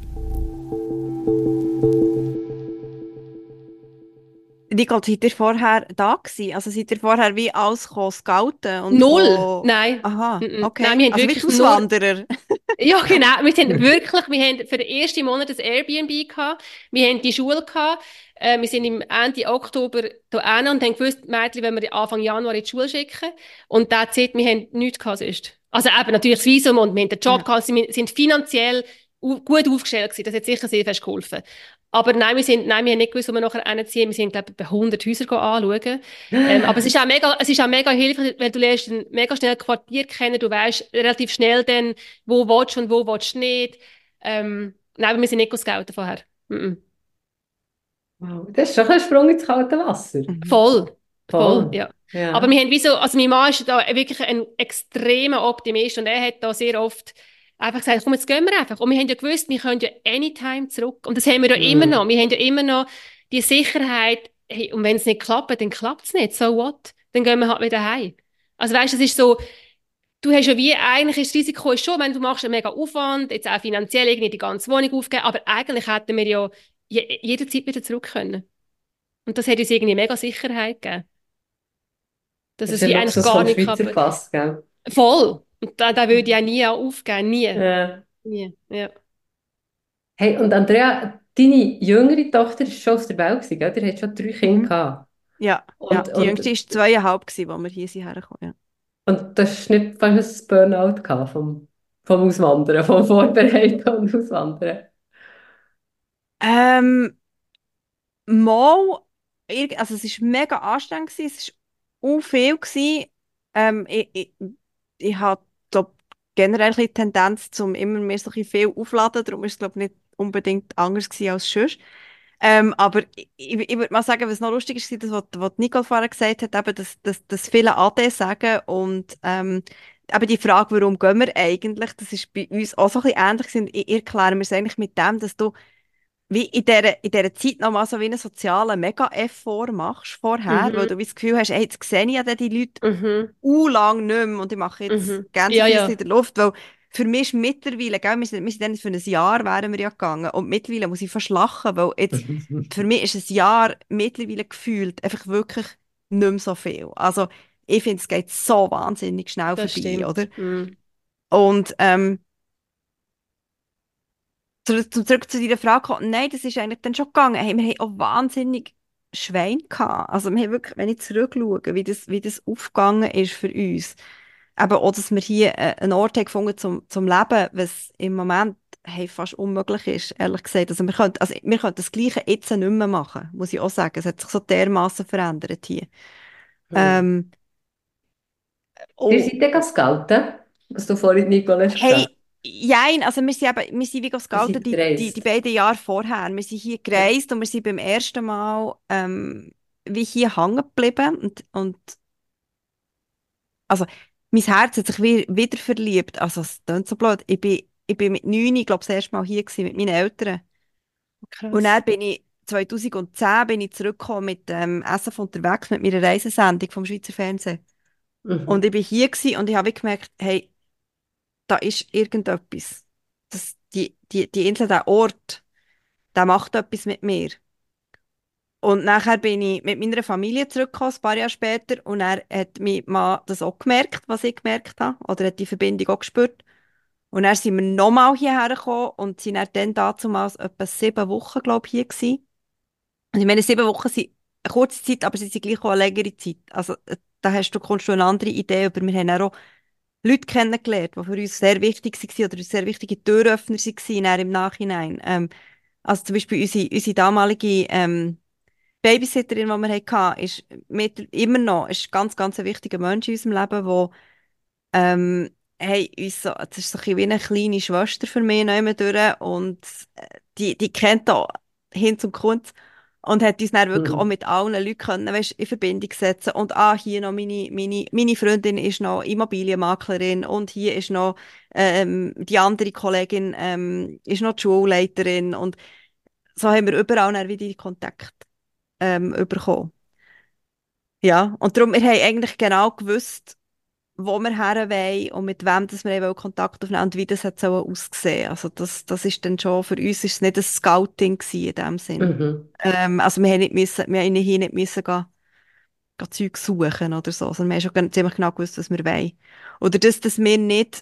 Nicole, seid ihr vorher da gewesen? Also seid ihr vorher wie alles scouten und Null! Nein. Aha, Nein, okay. wir haben Also wie wirklich die Auswanderer. Ja, genau. Wir haben für den ersten Monat ein Airbnb gehabt. Wir haben die Schule gehabt. Wir sind im Ende Oktober hierhin und haben gewusst, die Mädchen, wenn wir Anfang Januar in die Schule schicken. Und that's it, wir haben nichts gehabt sonst. Also eben natürlich das Visum und wir haben den Job Ja. gehabt. Wir sind finanziell gut aufgestellt gewesen. Das hat sicher sehr fest geholfen. Aber nein, wir haben nicht gewusst, wo wir nachher hinziehen. Wir sind, glaube ich, bei 100 Häuser anschauen. Aber es ist auch mega hilfreich, weil du lernst ein mega schnell Quartier kennen. Du weißt relativ schnell dann, wo willst du und wo willst du nicht. Nein, aber wir sind nicht gescouten vorher. Mhm. Wow, das ist schon ein Sprung ins kalte Wasser. Mhm. Voll, Voll. ja. Ja. Aber wir haben wie so, also mein Mann ist da wirklich ein extremer Optimist und er hat da sehr oft einfach gesagt, komm, jetzt gehen wir einfach. Und wir haben ja gewusst, wir können ja anytime zurück. Und das haben wir ja immer noch. Wir haben ja immer noch die Sicherheit, hey, und wenn es nicht klappt, dann klappt es nicht. So what? Dann gehen wir halt wieder heim. Also weißt du, es ist so, du hast ja wie, eigentlich ist das Risiko ist schon, wenn du machst einen mega Aufwand, jetzt auch finanziell irgendwie die ganze Wohnung aufgeben, aber eigentlich hätten wir ja jederzeit wieder zurück können. Und das hat uns irgendwie mega Sicherheit gegeben. Dass Das ist es ein wie eigentlich Luxus gar vom nicht Schweizer kaputt. Pass, gell? Voll. Und da würde ich auch nie aufgeben. Nie. Ja. Nie. Ja. Hey, und Andrea, deine jüngere Tochter ist schon aus der Welt gewesen, gell? Ihr habt schon 3 Kinder Mhm. gehabt. Ja, ja. Und, Die und, jüngste war 2,5 gewesen, als wir hier sind hergekommen. Ja. und das ist nicht fast ein Burnout gehabt vom Auswandern, vom Vorbereiten und Auswandern. Ähm, mal, also es war mega anstrengend, gewesen, es war viel. Gewesen. Ich habe generell ein bisschen die Tendenz, zum immer mehr so ein bisschen viel aufladen. Darum ist es, glaube ich, nicht unbedingt anders gewesen als sonst. Aber ich würde mal sagen, was noch lustig ist, das, was Nicole vorher gesagt hat, eben, dass viele AD sagen und eben die Frage, warum gehen wir eigentlich, das ist bei uns auch so ein bisschen ähnlich gewesen. Ich erkläre mir es eigentlich mit dem, dass du wie in dieser Zeit nochmal so wie einen sozialen Mega-Effort machst vorher, weil du wie das Gefühl hast, ey, jetzt sehe ich ja dann die Leute lang nicht mehr und ich mache jetzt Ja, Gänsefüßchen ja. in der Luft, weil für mich ist mittlerweile, gell, wir sind dann für ein Jahr wären wir ja gegangen und mittlerweile muss ich fast lachen, weil jetzt, für mich ist ein Jahr mittlerweile gefühlt einfach wirklich nicht mehr so viel. Also ich finde, es geht so wahnsinnig schnell Das vorbei, stimmt. oder? Mhm. Und zurück zu deiner Frage kommen. Nein, das ist eigentlich dann schon gegangen. Hey, wir haben auch wahnsinnig Schwein gehabt. Also wir haben wirklich, wenn ich zurückschaue, wie das aufgegangen ist für uns. Aber auch, dass wir hier einen Ort haben gefunden zum Leben, was im Moment hey, fast unmöglich ist, ehrlich gesagt. Also wir können das Gleiche jetzt nicht mehr machen, muss ich auch sagen. Es hat sich so dermaßen verändert hier. Mhm. Ähm, Ihr oh, seid ja Scouten, was du vorhin, Nicole, hast gesagt. Hey, jein, also wir sind wie Ihr gescoutet seid die gereist. beiden Jahre vorher. Wir sind hier Ja. gereist und wir sind beim ersten Mal wie hier hängen geblieben und also mein Herz hat sich wieder verliebt. Also es klingt so blöd. Ich bin mit 9, ich glaube, das erste Mal hier gewesen, mit meinen Eltern. Und Krass. dann bin ich 2010 bin ich zurückgekommen mit «SRF unterwegs» mit meiner Reisesendung vom Schweizer Fernsehen. Und Mhm. ich bin hier gewesen und ich habe wie gemerkt, hey, da ist irgendetwas. Die Insel, der Ort, der macht etwas mit mir. Und nachher bin ich mit meiner Familie zurückgekommen, ein paar Jahre später, und er hat mein Mann das auch gemerkt, was ich gemerkt habe, oder hat die Verbindung auch gespürt. Und dann sind wir nochmal hierher gekommen und sind dann damals etwa 7 Wochen, glaube ich, hier gewesen. Und ich meine, 7 Wochen sind eine kurze Zeit, aber sie sind gleich auch eine längere Zeit. Also kommst du eine andere Idee über. Wir haben auch Leute kennengelernt, die für uns sehr wichtig waren oder sehr wichtige Türöffner waren dann im Nachhinein. Also zum Beispiel unsere damalige Babysitterin, die wir hatten, ist immer noch ist ganz, ganz ein wichtiger Mensch in unserem Leben, wo hey, das ist so ein bisschen wie eine kleine Schwester für mich noch durch und die kennt da hin zum Kunst und hat uns dann wirklich auch Mhm. mit allen Leuten können, weißt, in Verbindung setzen und hier noch meine Freundin ist noch Immobilienmaklerin und hier ist noch die andere Kollegin ist noch die Schulleiterin und so haben wir überall dann wieder die Kontakt bekommen. Ja, und darum, wir haben eigentlich genau gewusst, wo wir her wollen und mit wem dass wir Kontakt aufnehmen und wie das hat so aussehen. Also das ist dann schon, für uns ist es nicht ein Scouting gewesen in dem Sinn. Mhm. Also wir haben hier nicht müssen gehen Zeug suchen oder so, sondern wir haben schon ziemlich genau gewusst, was wir wollen. Oder dass wir nicht,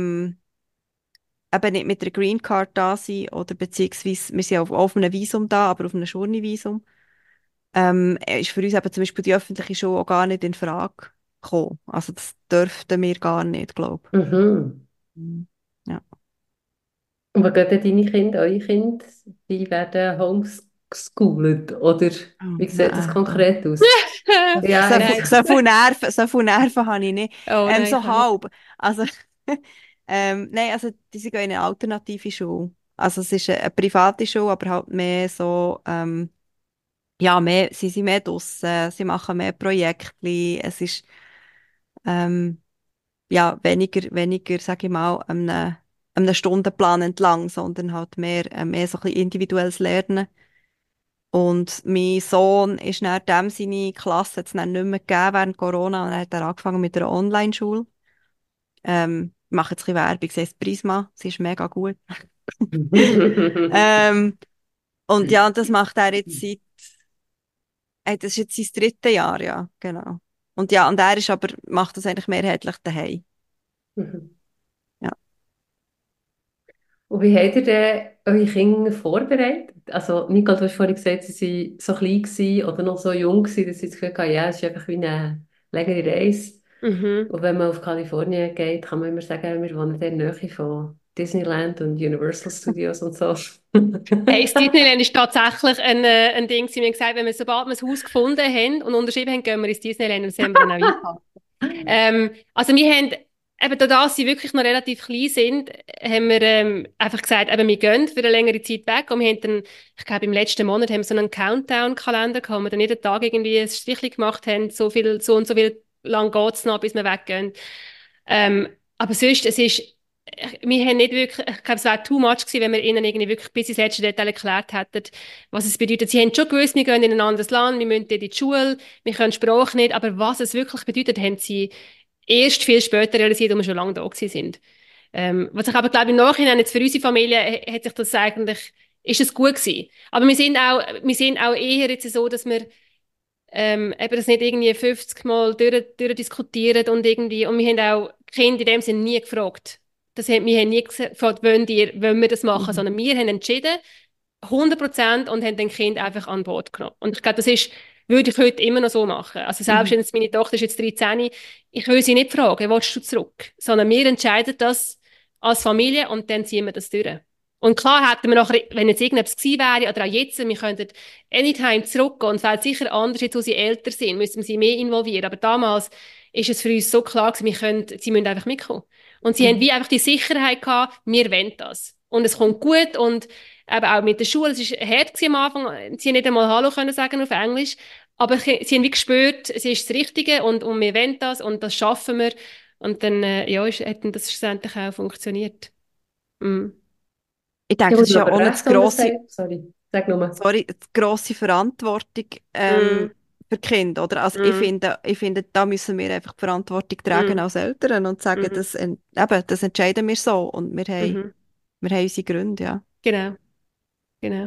eben nicht mit einer Green Card da sind oder beziehungsweise wir sind auch auf einem Visum da, aber auf einem Schurni-Visum. Ist für uns eben zum Beispiel die öffentliche Schule auch gar nicht in Frage gekommen. Also das dürften wir gar nicht, glaube Mhm. ich. Ja. Und was gehen denn deine Kinder, eure Kinder, die werden homeschooled, oder Oh, wie sieht das nein, oh. konkret aus? Ja, Nein. So viel Nerven habe ich nicht. Oh nein, So kann nicht. halb. Also, nein, also die sind in eine alternative Schule. Also es ist eine private Schule, aber halt mehr so, ja, sie sind mehr draussen, sie machen mehr Projekte. Es ist, ähm, ja, weniger, sage ich mal, einem Stundenplan entlang, sondern halt mehr so ein bisschen individuelles Lernen. Und mein Sohn ist nach dem seine Klasse hat's dann nicht mehr gegeben während Corona und dann hat er angefangen mit einer Online-Schule. Ich mache jetzt ein bisschen Werbung, sie heißt Prisma, sie ist mega gut. ähm, und ja, und das macht er jetzt das ist jetzt sein drittes Jahr, ja, genau. Und ja, und er ist aber, macht das eigentlich mehrheitlich daheim. Ja. Und wie habt ihr denn eure Kinder vorbereitet? Also, Nicole, du hast vorhin gesagt, sie waren so klein gewesen oder noch so jung gewesen, dass sie das Gefühl hatten, ja, es ist einfach wie eine längere Reise. Mhm. Und wenn man auf Kalifornien geht, kann man immer sagen, wir wohnen in der Nähe von Disneyland und Universal Studios und so. Hey, das Disneyland ist tatsächlich ein Ding, sie haben gesagt, wenn wir, sobald wir das Haus gefunden haben und unterschrieben haben, gehen wir ins Disneyland und das haben wir dann auch eingehalten. Also wir haben eben da sie wirklich noch relativ klein sind, haben wir einfach gesagt, eben, wir gehen für eine längere Zeit weg. Und wir haben dann, ich glaube, im letzten Monat haben wir so einen Countdown-Kalender gehabt, wo wir dann jeden Tag irgendwie ein Strichchen gemacht haben, so und so viel lang geht's noch, bis wir weggehen. Aber sonst, wir haben nicht wirklich, ich glaube, es wäre too much gewesen, wenn wir ihnen irgendwie wirklich bis ins letzte Detail erklärt hätten, was es bedeutet. Sie haben schon gewusst, wir gehen in ein anderes Land, wir müssen dort in die Schule, wir können die Sprache nicht, aber was es wirklich bedeutet, haben sie erst viel später realisiert, als wir schon lange da gewesen sind. Was ich aber glaube, im Nachhinein jetzt für unsere Familie hat sich das eigentlich, ist es gut gewesen. Aber wir sind auch eher jetzt so, dass wir eben das nicht irgendwie 50 Mal durchdiskutieren und irgendwie, und wir haben auch die Kinder in dem Sinne nie gefragt. Wir haben nie gefragt, wollen wir das machen, sondern wir haben entschieden, 100% und haben den Kind einfach an Bord genommen. Und ich glaube, würde ich heute immer noch so machen. Also selbst wenn jetzt meine Tochter ist jetzt 13, ich will sie nicht fragen, willst du zurück? Sondern wir entscheiden das als Familie und dann ziehen wir das durch. Und klar hätten wir nachher, wenn jetzt irgendetwas gewesen wäre, oder auch jetzt, wir könnten anytime zurückgehen, und es wäre sicher anders, jetzt wo sie älter sind, müssen wir sie mehr involvieren. Aber damals ist es für uns so klar gewesen, sie müssen einfach mitkommen. Und sie haben wie einfach die Sicherheit gehabt, wir wollen das. Und es kommt gut und eben auch mit der Schule, es war hart gewesen am Anfang, sie haben nicht einmal Hallo können sagen auf Englisch, aber sie haben wie gespürt, es ist das Richtige und wir wollen das und das schaffen wir. Und dann, hat das schlussendlich auch funktioniert. Mm. Ich denke, Ich das muss ist ja aber auch eine recht anders sagen. Sorry, sag nur. grosse Verantwortung Mm. für Kinder, oder? Also Mm. ich finde, da müssen wir einfach die Verantwortung tragen Mm. als Eltern und sagen, Mhm. das entscheiden wir so und Mhm. wir haben unsere Gründe, ja. Genau, genau.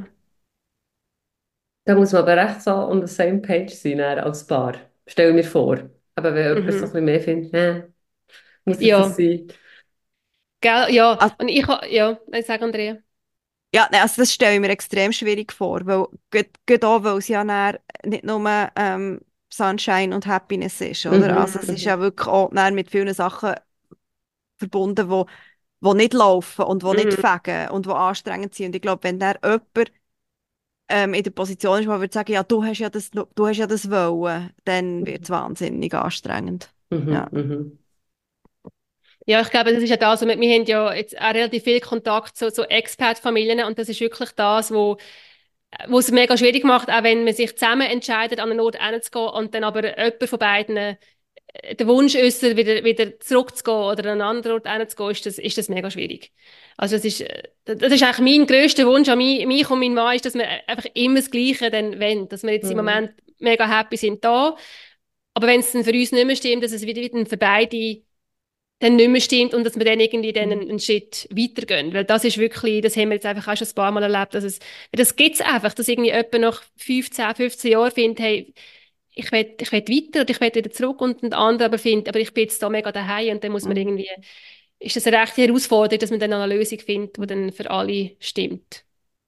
Da muss man aber recht so on the same page sein dann als Paar. Stell mir vor. Aber wenn jemand so ein Mhm. bisschen mehr findet, muss jetzt das Ja, sein. gell, ja. Also, Und ja, ich sage Andrea. ja, nein, also das stelle ich mir extrem schwierig vor, weil gerade auch, weil es ja dann nicht nur Sunshine und Happiness ist, oder? Mhm, Also es ist ja mhm, wirklich auch dann mit vielen Sachen verbunden, wo nicht laufen und wo nicht Mhm. fegen und wo anstrengend sind. Und ich glaube, wenn dann jemand in der Position ist, wo würde sagen, ja, du hast ja das wollen, dann wird es wahnsinnig anstrengend. Ja. mhm, mhm, Ja, ich glaube, das ist ja das, wir haben ja jetzt auch relativ viel Kontakt zu Expat-Familien und das ist wirklich das, wo es mega schwierig macht, auch wenn man sich zusammen entscheidet, an einen Ort hinzugehen und dann aber jemand von beiden den Wunsch äußert, wieder zurückzugehen oder an einen anderen Ort hinzugehen, ist das mega schwierig. Also das ist eigentlich mein grösster Wunsch an mich und meinen Mann, ist, dass wir einfach immer das Gleiche dann wollen, dass wir jetzt im mhm, Moment mega happy sind da, aber wenn es dann für uns nicht mehr stimmt, dass es wieder für beide dann nicht mehr stimmt und dass wir dann irgendwie dann einen Schritt weitergehen. Weil das ist wirklich, das haben wir jetzt einfach auch schon ein paar Mal erlebt, das gibt es einfach, dass irgendwie jemand nach 15 Jahren findet, hey, ich will weiter oder ich will wieder zurück und ein anderer aber findet, aber ich bin jetzt da mega daheim und dann muss man Mhm. irgendwie, ist das eine rechte Herausforderung, dass man dann eine Lösung findet, die dann für alle stimmt.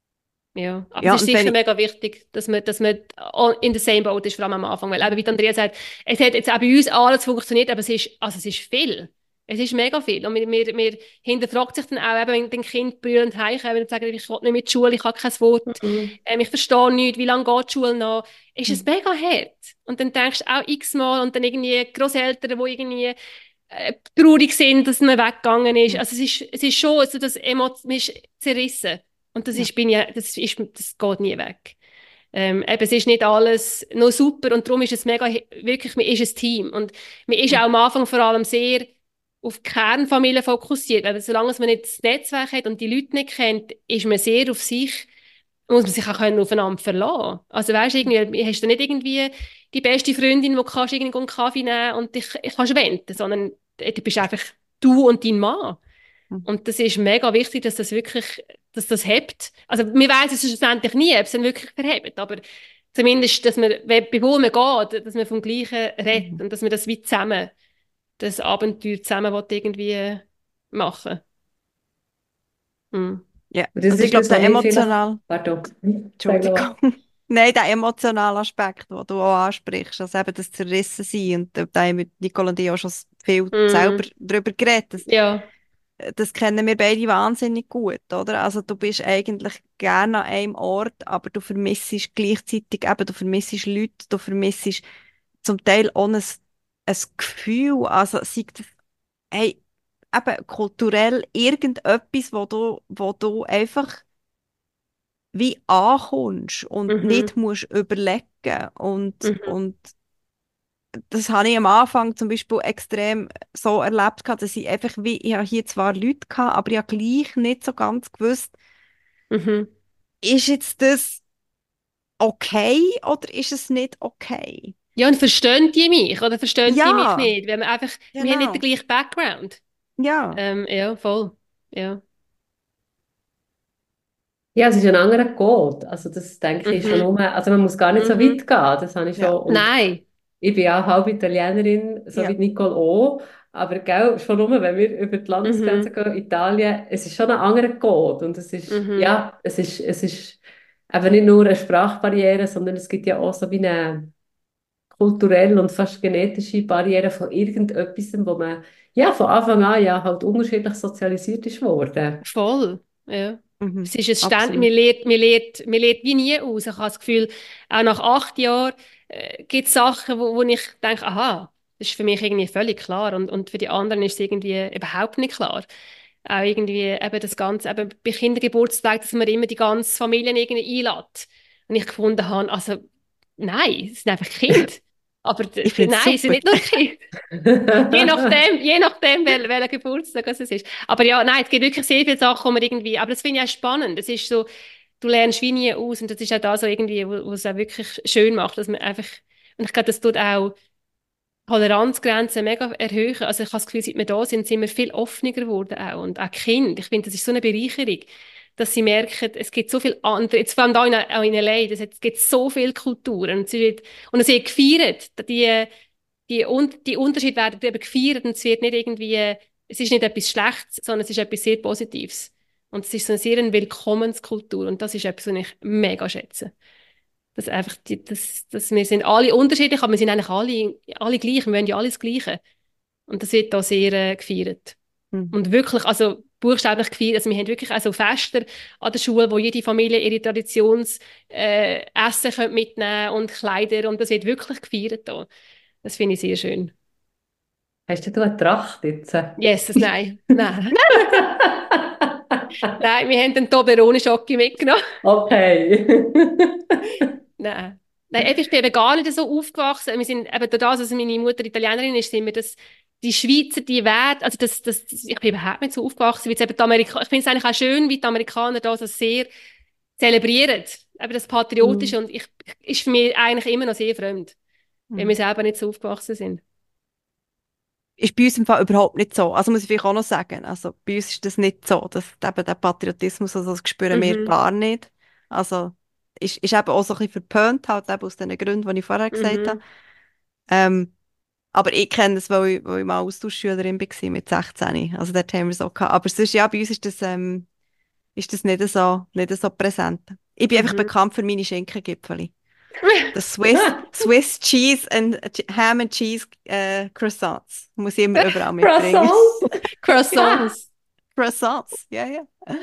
Ja, aber Ja, es ist und wenn sicher ich, mega wichtig, dass man all in the same boat ist, vor allem am Anfang, weil eben, wie Andrea sagt, es hat jetzt auch bei uns alles funktioniert, aber es ist viel. Es ist mega viel. Und wir hinterfragt sich dann auch, eben, wenn ein Kind brüllend heimkommt und sagt, ich will nicht mit Schule, ich habe kein Wort, mhm, ich verstehe nichts, wie lange geht die Schule noch? Ist es mhm, mega hart. Und dann denkst du auch x-mal und dann irgendwie Grosseltern, die irgendwie traurig sind, dass man weggegangen ist. Also es ist schon, also man ist zerrissen. Und ja. das geht nie weg. Eben, es ist nicht alles nur super und darum ist es mega, wirklich, man ist ein Team. Und man ist auch am Anfang vor allem sehr auf die Kernfamilie fokussiert. Also, solange man nicht das Netzwerk hat und die Leute nicht kennt, ist man sehr auf sich, muss man sich auch können aufeinander verlassen. Also weißt du, irgendwie, hast du nicht irgendwie die beste Freundin, wo du kannst irgendwie einen Kaffee nehmen und dich kannst wenden, sondern du bist einfach du und dein Mann. Mhm. Und das ist mega wichtig, dass das wirklich, dass das hebt. Also, wir wissen es schlussendlich nie, ob es dann wirklich verhebt, aber zumindest, dass man, bevor man geht, dass man vom Gleichen redet Mhm. und dass man das wie zusammen, das Abenteuer zusammen will irgendwie machen. Mhm. Ja, Und das und ich ist glaube, das, der was ich vielleicht, emotional, pardon, sag Entschuldigung, nochmal. nein, der emotionale Aspekt, den du auch ansprichst, also eben das Zerrissensein, und da haben wir Nicole und ich auch schon viel selber Mhm. darüber geredet, Ja. das kennen wir beide wahnsinnig gut, oder? Also du bist eigentlich gerne an einem Ort, aber du vermissest gleichzeitig eben, du vermissest Leute, du vermissest zum Teil auch ein Gefühl, also sei das, hey, eben kulturell irgendetwas, wo du einfach wie ankommst und Mhm. nicht musst überlegen. Mhm. Und das habe ich am Anfang zum Beispiel extrem so erlebt, dass ich einfach wie, ich habe hier zwar Leute gehabt, aber ich habe gleich nicht so ganz gewusst, Mhm. ist jetzt das okay oder ist es nicht okay? Ja, und verstehen die mich oder verstehen die mich Ja, nicht? Wenn wir einfach, wir haben nicht den genau. gleichen Background. Ja. Ja, voll. Ja. Ja, es ist ein anderer Code. Also das denke ich schon Mhm. nur, also man muss gar nicht so weit Mhm. gehen, das habe ich Ja. schon. Und Nein. ich bin ja halb Italienerin, so wie Ja. Nicole auch. Aber gell, schon nur, wenn wir über die Landesgrenze Mhm. gehen, Italien, es ist schon ein anderer Code. Und es ist, Mhm. ja, es ist eben nicht nur eine Sprachbarriere, sondern es gibt ja auch so wie eine kulturelle und fast genetische Barriere von irgendetwas, wo man ja von Anfang an ja halt unterschiedlich sozialisiert ist worden. Voll. Ja. Es Mhm. ist ein ständig, Absolut. man lernt wie nie aus. Ich habe das Gefühl, auch nach 8 Jahren gibt es Sachen, wo ich denke, aha, das ist für mich irgendwie völlig klar und für die anderen ist es irgendwie überhaupt nicht klar. Auch irgendwie eben das Ganze, eben bei Kindergeburtstag, dass man immer die ganze Familie irgendwie einlädt. Und ich gefunden habe, also nein, es sind einfach Kinder. Aber Ich finde es nein, es sind super. nicht nur Kinder. Je nachdem, welcher Geburtstag es ist. Aber ja, nein, es gibt wirklich sehr viele Sachen, wo man irgendwie, aber das finde ich auch spannend. Es ist so, du lernst wie nie aus und das ist auch da so irgendwie, wo es auch wirklich schön macht, dass man einfach, und ich glaube, das tut auch Toleranzgrenzen mega erhöhen. Also ich habe das Gefühl, seit wir da sind wir viel offener geworden auch. Und auch Kinder, ich finde, das ist so eine Bereicherung, dass sie merken, es gibt so viel andere, jetzt vor allem da auch in LA, es gibt so viele Kulturen und es wird gefeiert, die Unterschiede werden eben gefeiert und es wird nicht irgendwie, es ist nicht etwas Schlechtes, sondern es ist etwas sehr Positives. Und es ist so eine sehr eine Willkommenskultur und das ist etwas, was ich mega schätze. Dass einfach dass wir sind alle unterschiedlich, aber wir sind eigentlich alle gleich, wir wollen ja alles Gleiche. Und das wird da sehr gefeiert. Mhm. Und wirklich, also buchstäblich gefeiert, also wir haben wirklich auch so Feste an der Schule, wo jede Familie ihre Traditions Essen könnte mitnehmen und Kleider und das wird wirklich gefeiert da. Das finde ich sehr schön. Hast du eine Tracht jetzt? Jesus, nein. Nein. Nein, wir haben den Toblerone-Schoki mitgenommen. Okay. Nein. Nein, ich bin eben gar nicht so aufgewachsen. Wir sind eben dadurch, dass meine Mutter Italienerin ist, sind wir das, die Schweizer, die Werte, also ich bin überhaupt nicht so aufgewachsen, wie jetzt eben die Amerikaner. Ich finde es eigentlich auch schön, wie die Amerikaner da das sehr zelebrieren. Eben das Patriotische Mhm. und ist für mich eigentlich immer noch sehr fremd, weil wir Mhm. selber nicht so aufgewachsen sind. Ist bei uns im Fall überhaupt nicht so. Also muss ich vielleicht auch noch sagen, also bei uns ist das nicht so, dass eben der Patriotismus, also das spüren wir Mhm. gar nicht. Also ist eben auch so ein bisschen verpönt, halt eben aus den Gründen, die ich vorher gesagt habe. Mhm. Ähm, aber ich kenne das, weil ich mal Austauschschülerin war mit 16. Also dort haben wir es auch gehabt. Aber sonst, ja, bei uns ist das nicht so präsent. Ich bin einfach Mhm. bekannt für meine Schinkengipfeli. Das Swiss Cheese and Ham and Cheese Croissants. Muss ich immer überall mitbringen. Croissants. Croissants. Croissants, ja, ja.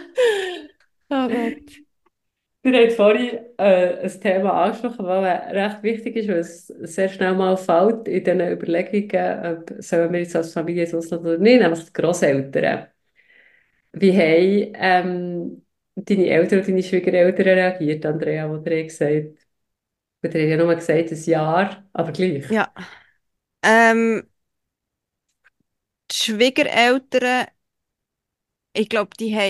Oh Gott. Du hast vorhin ein Thema angesprochen, das recht wichtig ist, weil es sehr schnell mal fällt in diesen Überlegungen, ob sollen wir jetzt als Familie ins Ausland oder nicht, nämlich die Grosseltern. Wie haben deine Eltern und deine Schwiegereltern reagiert, Andrea, wo dir gesagt, wir haben ja nur gesagt, ein Jahr, aber gleich. Ja. Ähm, die Schwiegereltern, ich glaube,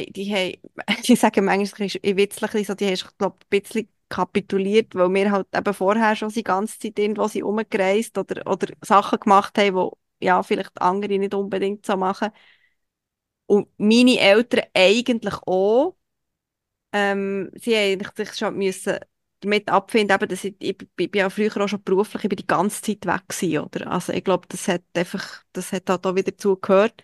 die sagen manchmal ein bisschen witzlich, so, die haben, glaub, ein bisschen kapituliert, weil wir halt eben vorher schon die ganze Zeit irgendwo sind rumgereist oder Sachen gemacht haben, die ja, vielleicht andere nicht unbedingt so machen. Und meine Eltern eigentlich auch. Sie haben eigentlich sich schon müssen damit abfinden, eben, dass ich bin ja früher auch schon beruflich, ich bin die ganze Zeit weg gewesen, oder? Also ich glaube, das hat halt auch wieder dazugehört.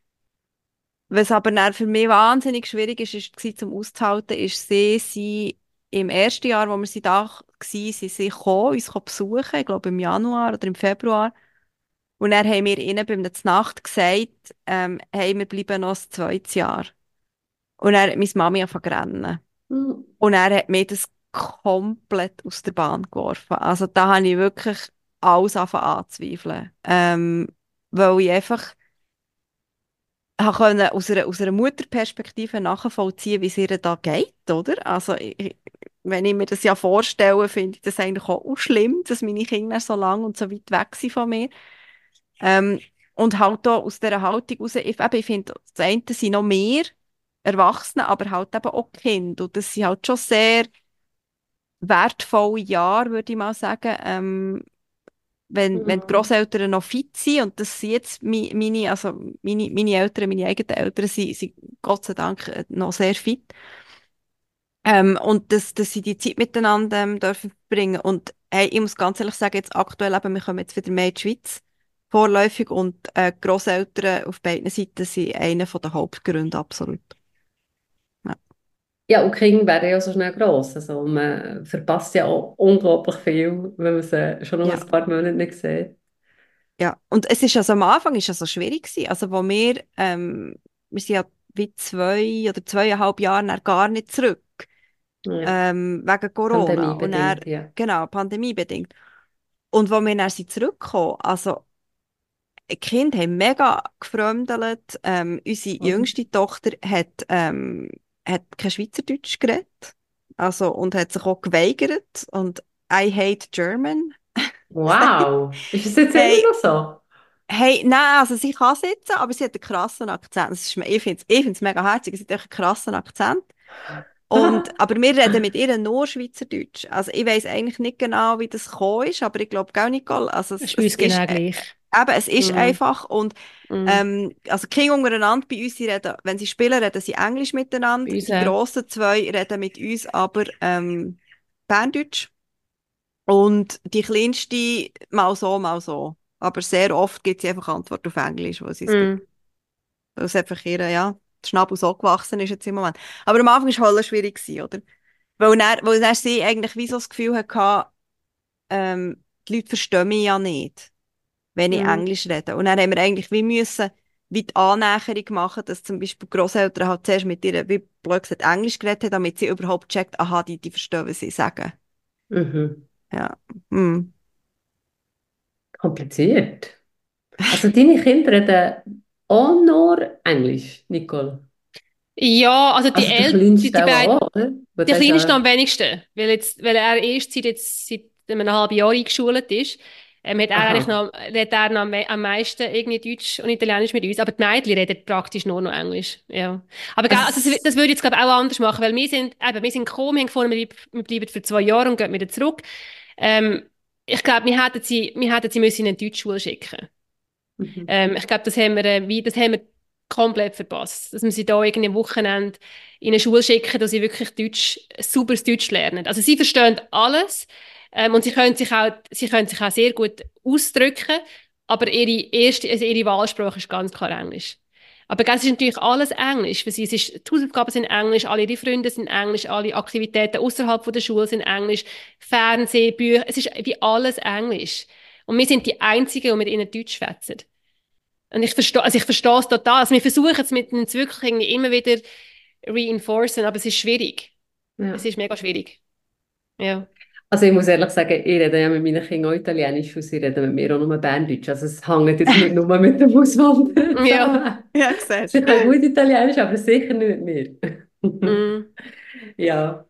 Was aber dann für mich wahnsinnig schwierig war zum Auszuhalten, ist, sie im ersten Jahr, wo wir sie da waren, sie gekommen, uns besuchen, ich glaube im Januar oder im Februar. Und dann haben wir ihnen bei einer Nacht gesagt, hey, wir bleiben noch ein zweites Jahr. Und dann hat meine Mami angefangen zu rennen. Hm. Und er hat mir das komplett aus der Bahn geworfen. Also da habe ich wirklich alles angefangen anzweifeln. Weil ich einfach, konnte aus einer Mutterperspektive nachvollziehen, wie es ihr da geht, oder? Also, wenn ich mir das ja vorstelle, finde ich das eigentlich auch schlimm, dass meine Kinder so lang und so weit weg sind von mir. Ähm, und halt auch aus dieser Haltung heraus, ich finde, das eine sind noch mehr Erwachsene, aber halt eben auch Kinder. Und das sind halt schon sehr wertvolle Jahre, würde ich mal sagen. Wenn die Mhm. Grosseltern noch fit sind, und das sind jetzt meine Eltern, meine eigenen Eltern, sind Gott sei Dank noch sehr fit. Und dass sie die Zeit miteinander dürfen verbringen. Und hey, ich muss ganz ehrlich sagen, jetzt aktuell eben, wir kommen jetzt wieder mehr in die Schweiz, vorläufig, und Grosseltern auf beiden Seiten sind einer der Hauptgründe, absolut. Ja. Ja, und die Kinder werden ja so schnell gross. Also man verpasst ja auch unglaublich viel, wenn man sie schon noch Ja. ein paar Monate nicht sieht. Ja, und es ist also am Anfang ist es so schwierig gewesen. Also wir sind ja wie 2 oder 2,5 Jahre dann gar nicht zurück, Ja, wegen Corona und dann, pandemiebedingt, ja. genau, pandemiebedingt. Und wo wir dann sind zurückgekommen, also die Kinder haben mega gefremdelt. Unsere Mhm. jüngste Tochter hat kein Schweizerdeutsch geredet, also, und hat sich auch geweigert und I hate German gesagt. Wow, ist es jetzt immer Hey, noch so? Hey, nein, also sie kann sitzen, aber sie hat einen krassen Akzent. Das ist, ich finde es mega herzig, sie hat echt einen krassen Akzent. Aber wir reden mit ihr nur Schweizerdeutsch. Also ich weiß eigentlich nicht genau, wie das gekommen ist, aber ich glaube gar nicht, also Das ist bei es uns ist, genau gleich. eben, es ist Mm, einfach. Und mm. also die Kinder untereinander bei uns, sie reden, wenn sie spielen, reden sie Englisch miteinander. Bei uns Die auch. grossen zwei reden mit uns aber Berndeutsch. Und die kleinste mal so, mal so. Aber sehr oft gibt sie einfach Antwort auf Englisch, Mm. weil es einfach ihr, ja, der Schnabel so gewachsen ist jetzt im Moment. Aber am Anfang war es halt schwierig, gewesen, oder? Weil dann sie eigentlich wie so das Gefühl hatte, die Leute verstehen mich ja nicht, wenn ich Mm. Englisch rede. Und dann haben wir eigentlich wie die Annäherung machen, dass zum Beispiel die Grosseltern halt zuerst mit ihr, wie blöd gesagt, Englisch geredet haben, damit sie überhaupt checkt, aha, die verstehen, was sie sagen. Mhm. Ja. Hm. Kompliziert. Also deine Kinder reden auch nur Englisch, Nicole. Ja, also die Also der Eltern, die Kleinste beiden, auch, oder? Weil der das ist Kleine ist noch ja... am wenigsten, weil er erst seit einem halben Jahr eingeschult ist. Hat er eigentlich Aha. noch, redet er noch am meisten irgendwie Deutsch und Italienisch mit uns, aber die Mädchen reden praktisch nur noch Englisch, ja. Aber gell, also Also, das würde ich jetzt glaube ich auch anders machen, weil wir sind gekommen, wir haben gefunden, wir bleiben für 2 Jahre und gehen wieder zurück. Ähm, ich glaube, wir hätten sie müssen in eine Deutschschule schicken. mhm. Ich glaube, das haben wir komplett verpasst. Dass wir sie da irgendwie am Wochenende in eine Schule schicken, dass sie wirklich sauberes Deutsch lernen. Also sie verstehen alles, und sie können sich auch sehr gut ausdrücken, aber ihre Wahlsprache ist ganz klar Englisch. Aber gell, es ist natürlich alles Englisch für sie. Die Hausaufgaben sind Englisch, alle ihre Freunde sind Englisch, alle Aktivitäten außerhalb der Schule sind Englisch, Fernsehen, Bücher, es ist wie alles Englisch. Und wir sind die Einzigen, die mit ihnen Deutsch schwätzen. Und ich verstehe es total. Also wir versuchen es mit uns wirklich irgendwie immer wieder reinforcen, aber es ist schwierig. Es Ja. ist mega schwierig. Ja. Also ich muss ehrlich sagen, ich rede ja mit meinen Kindern auch Italienisch und sie reden mit mir auch nur Berndeutsch. Also es hängt jetzt nicht nur mit dem Auswandern Ja. zusammen. Ja, siehst Sie du. können gut Italienisch, aber sicher nicht mit mir. Mm. Ja.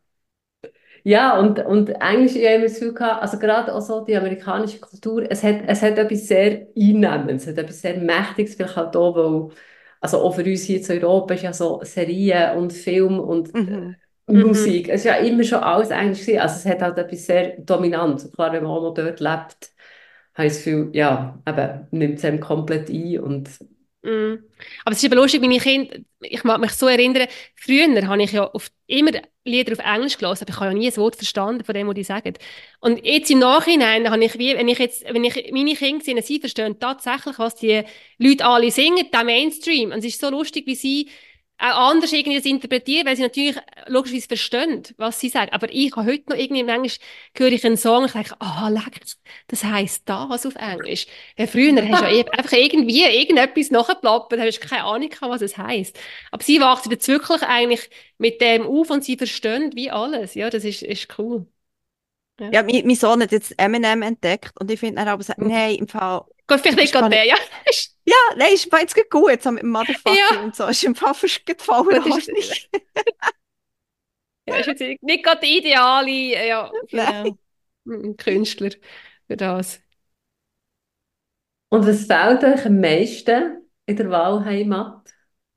Ja, und Englisch, ich habe immer das Gefühl gehabt, also gerade auch so die amerikanische Kultur, es hat etwas sehr Einnehmendes, es hat etwas sehr Mächtiges, vielleicht halt auch, weil, also auch für uns hier in Europa ist ja so Serien und Film und Mhm. Mhm. Musik, es ist ja immer schon alles Englisch gewesen, also es hat halt etwas sehr Dominantes. Und klar, wenn man auch noch dort lebt, habe ich das Gefühl, ja, eben, nimmt es einem komplett ein und Mm. Aber es ist eben lustig, meine Kinder, ich mag mich so erinnern, früher habe ich ja immer Lieder auf Englisch gelesen, aber ich habe ja nie ein Wort verstanden von dem, was die sagen. Und jetzt im Nachhinein habe ich wie, wenn ich meine Kinder sehe, sie verstehen tatsächlich, was die Leute alle singen, der Mainstream. Und es ist so lustig, wie sie auch anders irgendwie das interpretieren, weil sie natürlich logischerweise verstehen, was sie sagen. Aber ich habe heute noch irgendwie im Englisch, höre ich einen Song und ich denke, ah, leck, das heisst das auf Englisch. Früher hast du ja einfach irgendwie irgendetwas nachgeplappert, hast keine Ahnung gehabt, was es heisst. Aber sie wachsen jetzt wirklich eigentlich mit dem auf und sie verstehen wie alles. Ja, ist cool. Ja. Ja, mein Sohn hat jetzt Eminem entdeckt und ich finde, er aber sagt, nein, im Fall, Geht vielleicht nicht gerade der, ja. Ja, nein, ist mir jetzt gut, so mit dem Motherfucker Ja, und so. Ist im Fall fast voll gut, ist, ordentlich. ja, ist jetzt nicht gerade der ideale, ja, Nein. genau, Künstler für das. Und was fehlt euch am meisten in der Wahlheimat?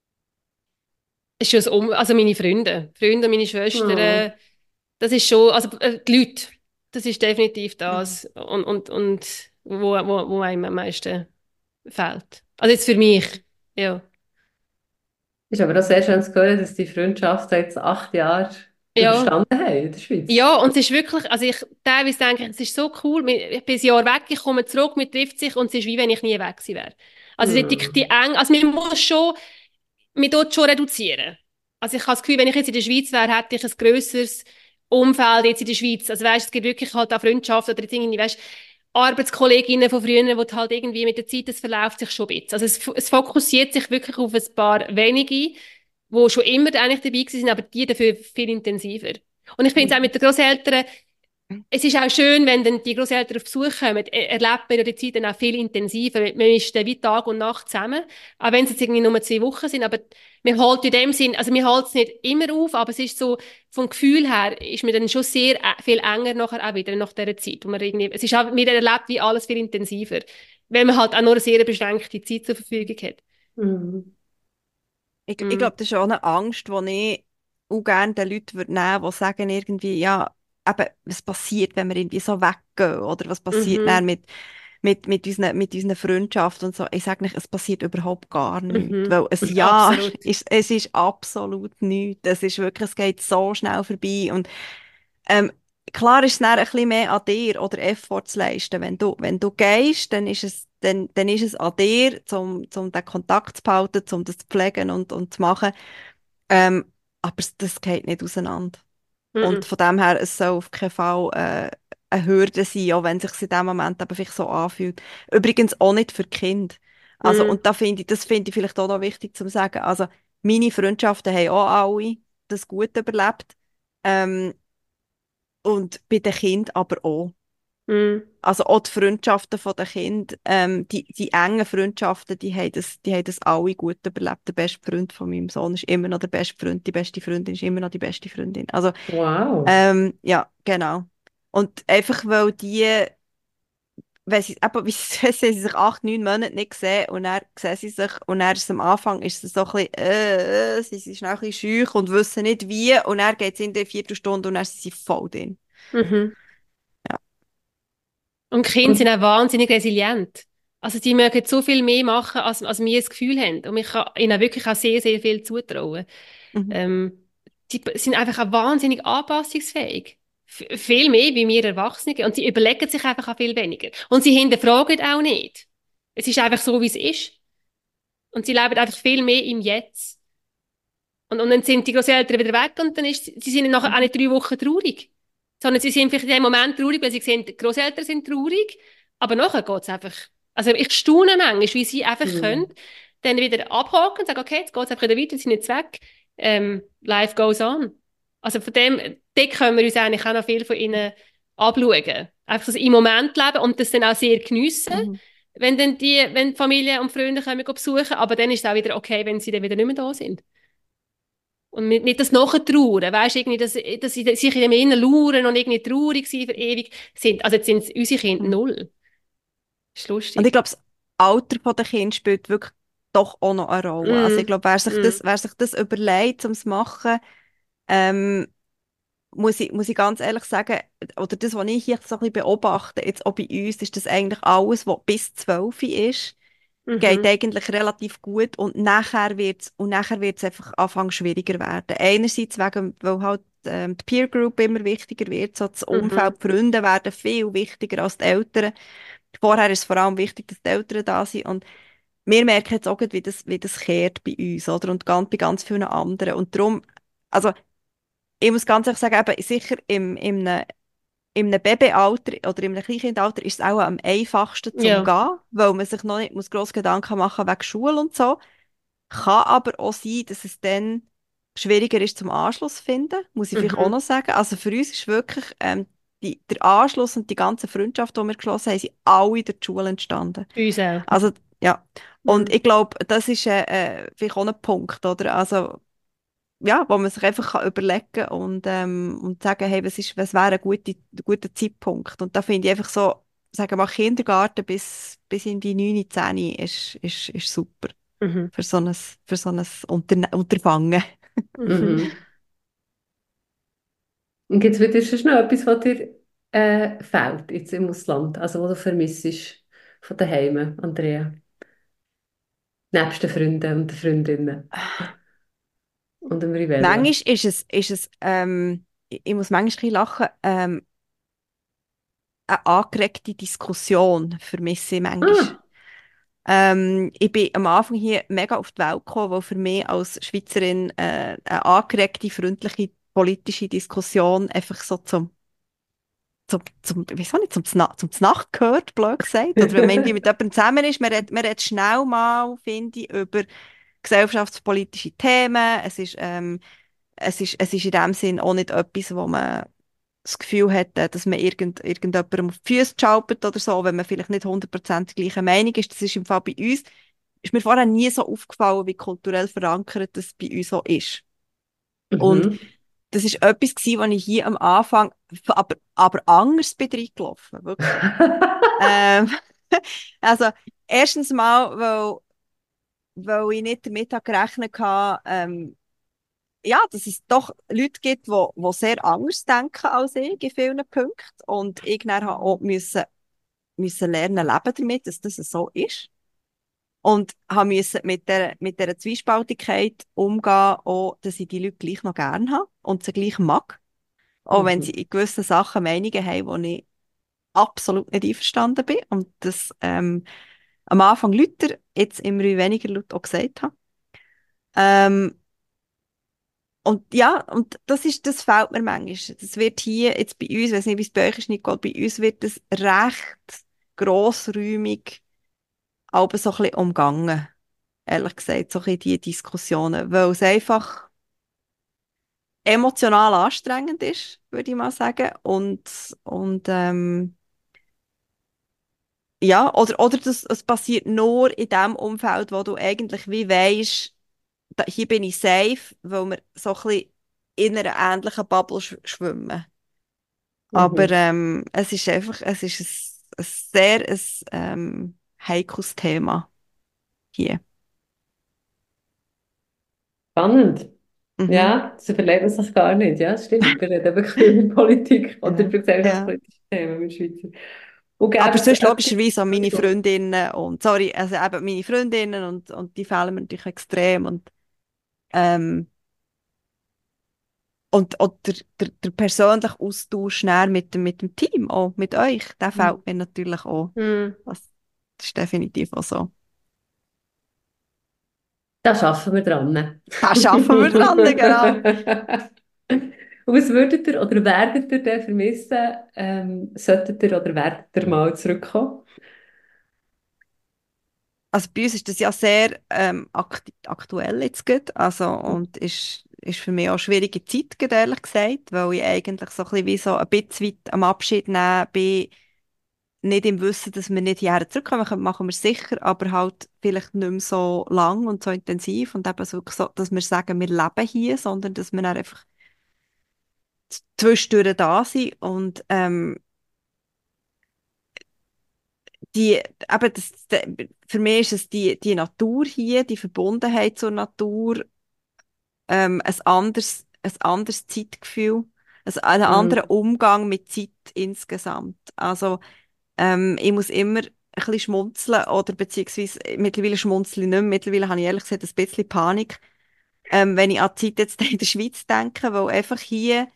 Es ist schon also meine Freunde, meine Oh. Schwestern, das ist schon, also die Leute, das ist definitiv Mhm. das und wo einem am meisten fehlt. Also jetzt für mich, ja. Ist aber auch sehr schön zu hören, dass die Freundschaft jetzt 8 Jahre Ja, überstanden haben in der Schweiz. ja, und es ist wirklich, also ich teilweise denke, es ist so cool, ich bin ein Jahr weg, ich komme zurück, man trifft sich und es ist wie wenn ich nie weg gewesen wäre. Also die Hm. eng, also man tut schon reduzieren. Also ich habe das Gefühl, wenn ich jetzt in der Schweiz wäre, hätte ich ein grösseres Umfeld jetzt in der Schweiz. Also weißt, es gibt wirklich halt auch Freundschaften oder jetzt irgendwie, weißt, Arbeitskolleginnen von früher, wo du halt irgendwie mit der Zeit, das verläuft sich schon ein bisschen. Also es fokussiert sich wirklich auf ein paar wenige, die schon immer eigentlich dabei gewesen sind, aber die dafür viel intensiver. Und ich finde es auch mit den Grosseltern, es ist auch schön, wenn dann die Grosseltern auf Besuch kommen, erlebt man ja die Zeit dann auch viel intensiver. Man ist dann wie Tag und Nacht zusammen, auch wenn es jetzt irgendwie nur 2 Wochen sind, aber man holt in dem Sinn, also man holt es nicht immer auf, aber es ist so, vom Gefühl her ist man dann schon sehr viel enger nachher auch wieder nach dieser Zeit, wo man irgendwie, es ist auch, man erlebt wie alles viel intensiver, weil man halt auch nur eine sehr beschränkte Zeit zur Verfügung hat. Hm. Ich Mm. glaube, das ist auch eine Angst, die ich auch gerne den Leuten würde nehmen würde, die sagen irgendwie, ja, eben, was passiert, wenn wir irgendwie so weggehen? Oder was passiert dann Mhm. mit unseren Freundschaften und so. Ich sage nicht, es passiert überhaupt gar nichts. Mhm. Weil ein Ja Absolut. es ist absolut nichts. Es ist wirklich, es geht so schnell vorbei. Und ähm, klar ist es dann ein bisschen mehr an dir oder Effort zu leisten. Wenn du gehst, dann ist es an dir, um den Kontakt zu behalten, um das zu pflegen und zu machen. Aber das geht nicht auseinander. Und Mhm. von dem her, es soll auf keinen Fall eine Hürde sein, auch wenn es sich in dem Moment eben vielleicht so anfühlt. Übrigens auch nicht für die Kinder. Also, Mhm. und das finde ich vielleicht auch noch wichtig zu sagen. Also, meine Freundschaften haben auch alle das gut überlebt. Ähm, und bei den Kindern aber auch. Mhm. Also auch die Freundschaften von den Kindern, die engen Freundschaften, die haben das alle gut überlebt. Der beste Freund von meinem Sohn ist immer noch der beste Freund, die beste Freundin ist immer noch die beste Freundin. Also, Wow. ja, genau. Und einfach, weil die, wenn sie, eben, wie sie, sie sich 8, 9 Monate nicht sehen und dann sehen sie sich und dann ist es am Anfang ist es so ein bisschen, sie sind schnell ein bisschen schüch und wissen nicht wie und dann geht es in die Viertelstunde und dann sind sie voll drin. Mhm. Ja. Und Kinder sind Und, auch wahnsinnig resilient. Also die mögen so viel mehr machen, als wir das Gefühl haben. Und ich kann ihnen wirklich auch sehr, sehr viel zutrauen. Mhm. Die sind einfach auch wahnsinnig anpassungsfähig. Viel mehr wie wir Erwachsene. Und sie überlegen sich einfach auch viel weniger. Und sie hinterfragen auch nicht. Es ist einfach so, wie es ist. Und sie leben einfach viel mehr im Jetzt. Und dann sind die Großeltern wieder weg und dann sie sind nachher auch Mhm. nicht 3 Wochen traurig. Sondern sie sind vielleicht in dem Moment traurig, weil sie sehen, die Großeltern sind traurig. Aber nachher geht's einfach. Also ich staune manchmal, wie sie einfach können, hm. dann wieder abhaken und sagen, okay, jetzt geht's einfach wieder weiter, sie sind jetzt weg. Life goes on. Also von dem, dort können wir uns eigentlich auch noch viel von ihnen abschauen. Einfach so im Moment leben und das dann auch sehr geniessen, Mhm. wenn die Familie und Freunde kommen besuchen. Aber dann ist es auch wieder okay, wenn sie dann wieder nicht mehr da sind. Und nicht das Nachtrauern, weißt du, irgendwie, dass sie sich in dem Innen lauern und irgendwie traurig sind für ewig sind. Also jetzt sind es unsere Kinder Mhm. null. Ist Und ich lustig. glaube, das Alter der Kinder spielt wirklich doch auch noch eine Rolle. Also ich Mm, glaube, mm, wer sich das überlegt, um es zu machen, ähm, muss ich ganz ehrlich sagen, oder das, was ich hier so ein bisschen beobachte, jetzt auch bei uns, ist das eigentlich alles, was bis 12 ist, geht mhm, eigentlich relativ gut und nachher wird's einfach anfangen schwieriger werden. Einerseits weil halt die Peer Group immer wichtiger wird, so das mhm, Umfeld, die Freunde werden viel wichtiger als die Eltern. Vorher ist es vor allem wichtig, dass die Eltern da sind und wir merken jetzt auch, gerade, wie das kehrt bei uns, oder? Und bei ganz vielen anderen. Und darum, also ich muss ganz ehrlich sagen, eben, sicher in einem Babyalter oder in einem Kleinkindalter ist es auch am einfachsten zum ja, Gehen, weil man sich noch nicht gross Gedanken machen wegen Schule und so. Kann aber auch sein, dass es dann schwieriger ist zum Anschluss zu finden, muss ich vielleicht auch mhm, noch sagen. Also für uns ist wirklich der Anschluss und die ganze Freundschaft, die wir geschlossen haben, sind alle durch die Schule entstanden. Bei uns auch. Also, ja. Und Mhm. ich glaube, das ist vielleicht auch ein Punkt, oder? Also, ja, wo man sich einfach kann überlegen und sagen, hey, was wäre ein guter Zeitpunkt? Und da finde ich einfach so, sagen wir mal, Kindergarten bis in die 9, 10 ist super Mhm. für so ein Unterfangen. Mhm. Mhm. Und gibt es wieder sonst noch etwas, was dir fehlt jetzt im Ausland, also was du vermisst von daheim, Andrea? Nebst den Freunden und den Freundinnen und dem Rivella. Manchmal ist es ich muss manchmal ein bisschen lachen, eine angeregte Diskussion vermisse ich manchmal. Ah, Ich bin am Anfang hier mega auf die Welt gekommen, weil für mich als Schweizerin eine angeregte, freundliche politische Diskussion einfach so wie soll ich, zum Znacht gehört, blöd gesagt. Oder wenn man irgendwie mit jemandem zusammen ist, man redet schnell mal, finde ich, über gesellschaftspolitische Themen. Es ist in dem Sinn auch nicht etwas, wo man das Gefühl hat, dass man irgendjemandem auf die Füße schaupert oder so, wenn man vielleicht nicht 100% gleicher Meinung ist. Das ist im Fall bei uns, ist mir vorher nie so aufgefallen, wie kulturell verankert das bei uns so ist. Und mhm. das ist etwas gewesen, was ich hier am Anfang, aber anders bin reingelaufen, wirklich. Ähm, also, erstens mal, weil ich nicht damit gerechnet habe, ja, dass es doch Leute gibt, die sehr anders denken als ich in vielen Punkten. Und ich dann habe auch müssen lernen, leben damit, dass das so ist. Und habe müssen mit der Zwiespältigkeit umgehen, auch, dass ich die Leute gleich noch gerne habe und sie gleich mag. Auch wenn sie Mhm. in gewissen Sachen Meinungen haben, wo ich absolut nicht einverstanden bin. Und das am Anfang lauter, jetzt immer weniger laut auch gesagt habe. Ähm, Und ja, und das fehlt mir manchmal. Das wird hier jetzt bei uns, ich weiß nicht, wie es bei euch ist, Nicole, bei uns wird das recht grossräumig, aber so ein bisschen umgangen, ehrlich gesagt, so ein bisschen die Diskussionen, weil es einfach emotional anstrengend ist, würde ich mal sagen. Und ja, oder es passiert nur in dem Umfeld, wo du eigentlich wie weisst, hier bin ich safe, weil wir so ein bisschen in einer ähnlichen Bubble schwimmen. Aber Mhm. es ist ein sehr heikles Thema hier. Spannend. Mhm. Ja, das überlegt man sich gar nicht. Ja, das stimmt. Wir reden wirklich viel über Politik oder Genau. über Ja. gesellschaftspolitische Themen mit Schweizer. Und gäbe Aber es sonst etwas... logischerweise auch meine Entschuldigung. Freundinnen und, sorry, also eben meine Freundinnen und die fehlen mir natürlich extrem ähm, und der persönliche Austausch näher mit dem Team, auch mit euch, der fehlt mir natürlich auch. Mhm. Das ist definitiv auch so. Da schaffen wir dran. Da schaffen wir dran, genau. Und was würdet ihr oder werdet ihr denn vermissen, solltet ihr oder werdet ihr mal zurückkommen? Also bei uns ist das ja sehr aktuell jetzt gerade, also und ist für mich auch eine schwierige Zeit, gerade ehrlich gesagt, weil ich eigentlich so ein bisschen wie so ein bisschen weit am Abschied nehmen bin, nicht im Wissen, dass wir nicht hierher zurückkommen können, machen wir sicher, aber halt vielleicht nicht mehr so lang und so intensiv und eben so, dass wir sagen, wir leben hier, sondern dass wir dann einfach zwischendurch da sind und für mich ist es die Natur hier, die Verbundenheit zur Natur, ein anderes Zeitgefühl, einen anderen Mhm. Umgang mit Zeit insgesamt. Also ich muss immer ein bisschen schmunzeln oder beziehungsweise mittlerweile schmunzle ich nicht mehr. Mittlerweile habe ich ehrlich gesagt ein bisschen Panik, wenn ich an die Zeit jetzt in der Schweiz denke, weil einfach hier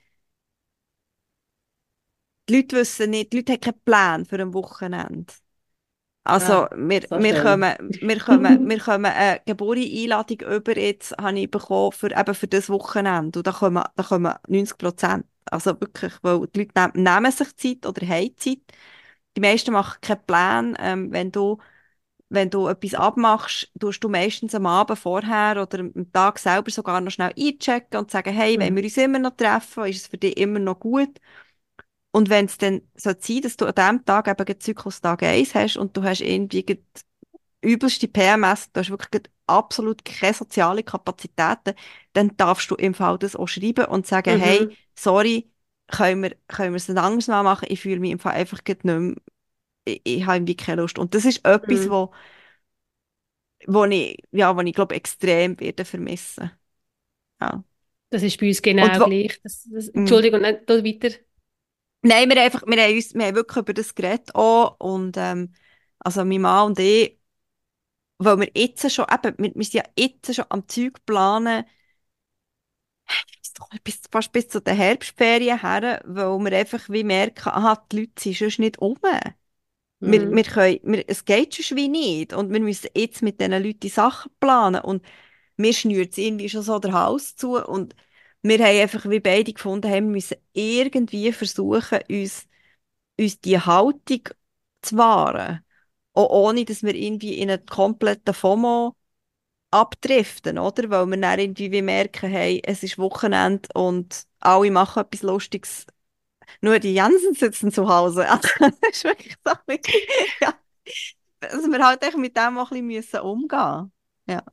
die Leute wissen nicht, die Leute haben keinen Plan für ein Wochenende. Also, Ah, so schön. wir kommen eine Geburtstagseinladung über, jetzt habe ich bekommen für, eben für das Wochenende. Und da kommen 90%. Also wirklich, weil die Leute nehmen sich Zeit oder haben Zeit. Die meisten machen keinen Plan. Wenn du etwas abmachst, tust du meistens am Abend vorher oder am Tag selber sogar noch schnell einchecken und sagen, hey, wollen wir uns immer noch treffen? Ist es für dich immer noch gut? Und wenn es dann so sein, dass du an diesem Tag eben gerade Zyklustag 1 hast und du hast irgendwie gerade übelste PMS, du hast wirklich gerade absolut keine soziale Kapazitäten, dann darfst du im Fall das auch schreiben und sagen, hey, Mhm. sorry, können wir es ein anderes Mal machen, ich fühle mich im Fall einfach gerade nicht mehr, ich habe irgendwie keine Lust. Und das ist etwas, Mhm. wo ich glaube, extrem werde vermissen. Ja. Das ist bei uns Und genau wo, gleich. mm. Entschuldigung, da weiter. Nein, wir haben wirklich über das geredet auch und also mein Mann und ich, weil wir jetzt schon, eben, wir sind ja jetzt schon am Zeug planen, fast bis zu den Herbstferien her, weil wir einfach wie merken, aha, die Leute sind sonst nicht rum. Mhm. Es geht sonst wie nicht und wir müssen jetzt mit diesen Leuten die Sachen planen und mir schnürt es irgendwie schon so der Hals zu und wir haben einfach wie beide gefunden, hey, wir müssen irgendwie versuchen, uns die Haltung zu wahren. Auch ohne, dass wir irgendwie in einen kompletten FOMO abdriften, oder? Weil wir dann irgendwie wie merken, hey, es ist Wochenende und alle machen etwas Lustiges. Nur die Jensen sitzen zu Hause. Also, das ist wirklich so ein bisschen, ja, dass wir halt echt mit dem auch ein bisschen umgehen müssen. Ja.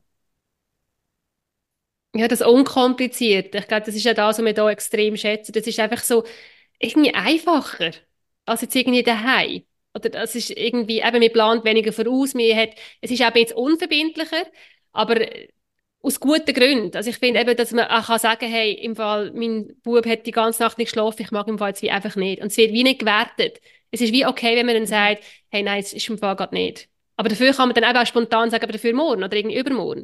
Ja, das unkompliziert. Ich glaube, das ist ja das, was wir hier extrem schätzen. Das ist einfach so irgendwie einfacher als jetzt irgendwie daheim. Oder das ist irgendwie, eben, man plant weniger voraus, es ist eben jetzt unverbindlicher, aber aus guten Gründen. Also ich finde eben, dass man auch kann sagen, hey, im Fall, mein Bub hat die ganze Nacht nicht geschlafen, ich mag im Fall jetzt wie einfach nicht. Und es wird wie nicht gewertet. Es ist wie okay, wenn man dann sagt, hey, nein, es ist im Fall gerade nicht. Aber dafür kann man dann eben auch spontan sagen, aber dafür morgen oder irgendwie übermorgen.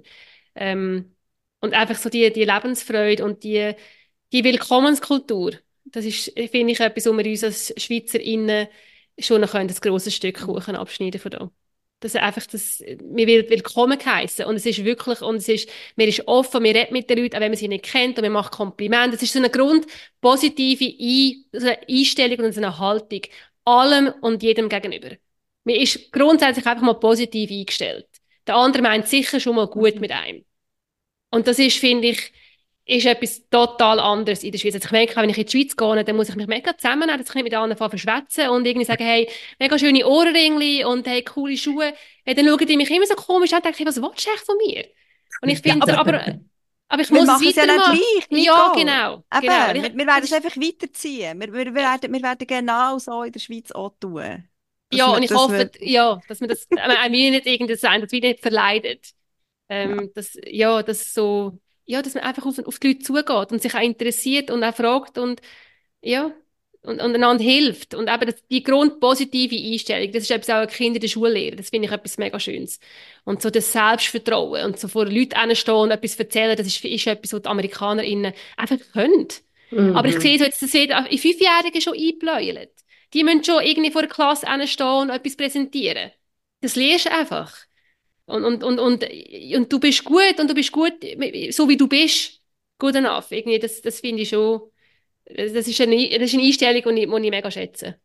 Und einfach so die Lebensfreude und die Willkommenskultur, das ist, finde ich, etwas, wo wir uns als SchweizerInnen schon noch ein grosses Stück Kuchen abschneiden von da. Dass einfach wir werden willkommen geheißen und es ist wirklich, und man ist offen, man redet mit den Leuten, auch wenn man sie nicht kennt und man macht Komplimente. Es ist so eine grundpositive so eine Einstellung und so eine Haltung allem und jedem gegenüber. Man ist grundsätzlich einfach mal positiv eingestellt. Der andere meint sicher schon mal gut Mhm. mit einem. Und das ist, finde ich, ist etwas total anderes in der Schweiz. Also ich merke, wenn ich in die Schweiz gehe, dann muss ich mich mega zusammennehmen, dass ich nicht mit anderen verschwätzen und irgendwie sagen, hey, mega schöne Ohrringe und hey, coole Schuhe. Ja, dann schauen die mich immer so komisch an und denken, was willst du echt von mir? Und ich Ja, finde so, aber ich Wir muss es machen es ja dann weitermachen. gleich, Ja, Nicole. genau, genau. Eben, wir Das werden es ist, einfach weiterziehen. Wir werden genau so in der Schweiz auch tun. Dass ja, wir, und ich dass wir, hoffe, ja, dass man das, mir nicht irgendwas sein, dass wir nicht verleidet. ja. Dass man einfach auf die Leute zugeht und sich auch interessiert und auch fragt ja, und einander hilft. Und eben die grundpositive Einstellung, das ist etwas auch ein Kind in der Schule lehren. Das finde ich etwas mega Schönes. Und so das Selbstvertrauen und so vor Leuten hinstehen und etwas erzählen, ist etwas, was die AmerikanerInnen einfach können. Aber ich sehe mhm. so jetzt, das wird in Fünfjährigen schon eingebläut. Die müssen schon irgendwie vor der Klasse hinstehen und etwas präsentieren. Das lernst du einfach. Und du bist gut und du bist gut, so wie du bist, good enough. Irgendwie, das finde ich schon, das ist eine Einstellung, die ich mega schätze.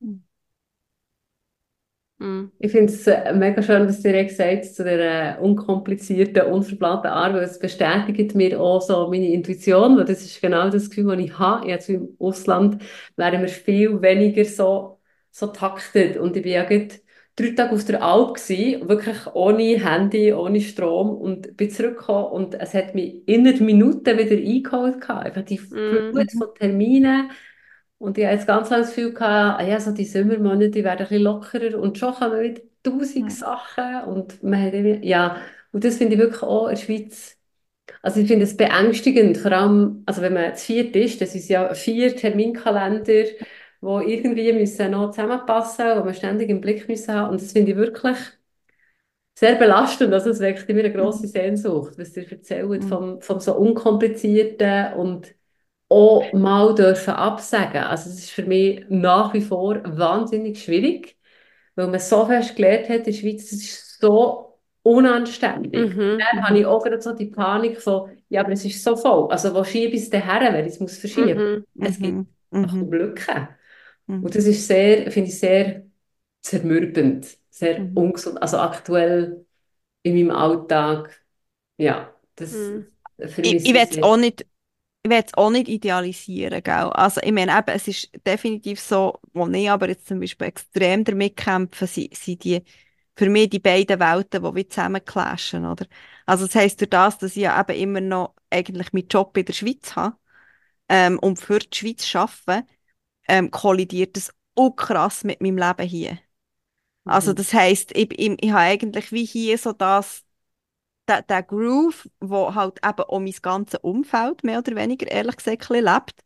Mm. Ich finde es mega schön, was dir gesagt hast zu der unkomplizierten, unverplanten Art, weil es bestätigt mir auch so meine Intuition, weil das ist genau das Gefühl, das ich habe. Jetzt im Ausland wären wir viel weniger so taktet. Und ich bin ja gerade 3 Tage auf der Alp gewesen, wirklich ohne Handy, ohne Strom und bin zurückgekommen und es hat mich innerhalb Minuten wieder eingeholt gehabt. Einfach die Mm. Flut Mhm. von Terminen. Und ich hatte jetzt ganz lange das Gefühl gehabt, ja, so die Sommermonate, die werden ein bisschen lockerer und schon kommen wieder tausend Ja. Sachen und man hat irgendwie, ja, und das finde ich wirklich auch in der Schweiz, also ich finde es beängstigend, vor allem, also wenn man zu viert ist, das ist ja 4 Terminkalender, die irgendwie müssen noch zusammenpassen, wo man ständig im Blick müssen haben und das finde ich wirklich sehr belastend, also es weckt in mir eine grosse Mhm. Sehnsucht, was ihr erzählt Mhm. vom so unkomplizierten und auch mal dürfen absagen. Also es ist für mich nach wie vor wahnsinnig schwierig, weil man so fest gelernt hat in der Schweiz, es ist so unanständig. Und Mhm. dann habe ich auch gerade so die Panik von, ja, aber es ist so voll. Also wo schiebe ich es denn her, wenn ich es muss verschieben? Mhm. Es gibt Mhm. kaum Mhm. Lücken. Und Mhm. das ist sehr, finde ich, sehr zermürbend, sehr Mhm. ungesund. Also aktuell in meinem Alltag, ja, das Mhm. Ich vermisse will ich es auch sehr. nicht, ich will es auch nicht idealisieren, gell? Also ich meine, eben, es ist definitiv so, wo ich aber jetzt zum Beispiel extrem damit kämpfe, sind die, für mich die beiden Welten, die wie zusammen clashen, oder? Also das heisst, durch das, dass ich ja eben immer noch eigentlich meinen Job in der Schweiz habe, und für die Schweiz arbeite, kollidiert das auch krass mit meinem Leben hier. Also Mhm. das heisst, ich habe eigentlich wie hier so der Groove, wo halt eben auch mein ganzes Umfeld mehr oder weniger, ehrlich gesagt, ein bisschen lebt.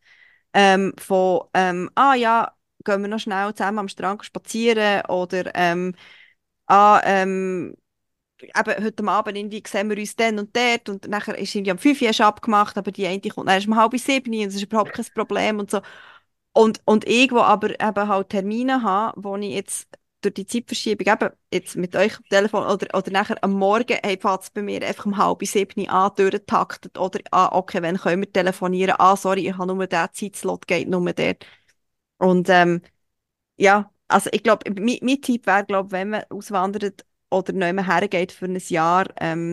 Ja, gehen wir noch schnell zusammen am Strand spazieren oder ah, ähm, eben, heute Abend irgendwie sehen wir uns dann und dort und nachher ist irgendwie um 5 Uhr schon abgemacht, aber die eine kommt dann erst um 6:30 und das ist überhaupt kein Problem und so. Und ich, wo aber eben halt Termine habe, wo ich jetzt durch die Zeitverschiebung eben jetzt mit euch am Telefon oder nachher am Morgen, hey, fängt es bei mir einfach um 6:30 an, durchgetaktet oder, okay, wann können wir telefonieren? Sorry, ich habe nur den Zeitslot, geht nur dort. Und ja, also ich glaube, mein Tipp wäre, glaube wenn man auswandert oder neu hergeht für ein Jahr,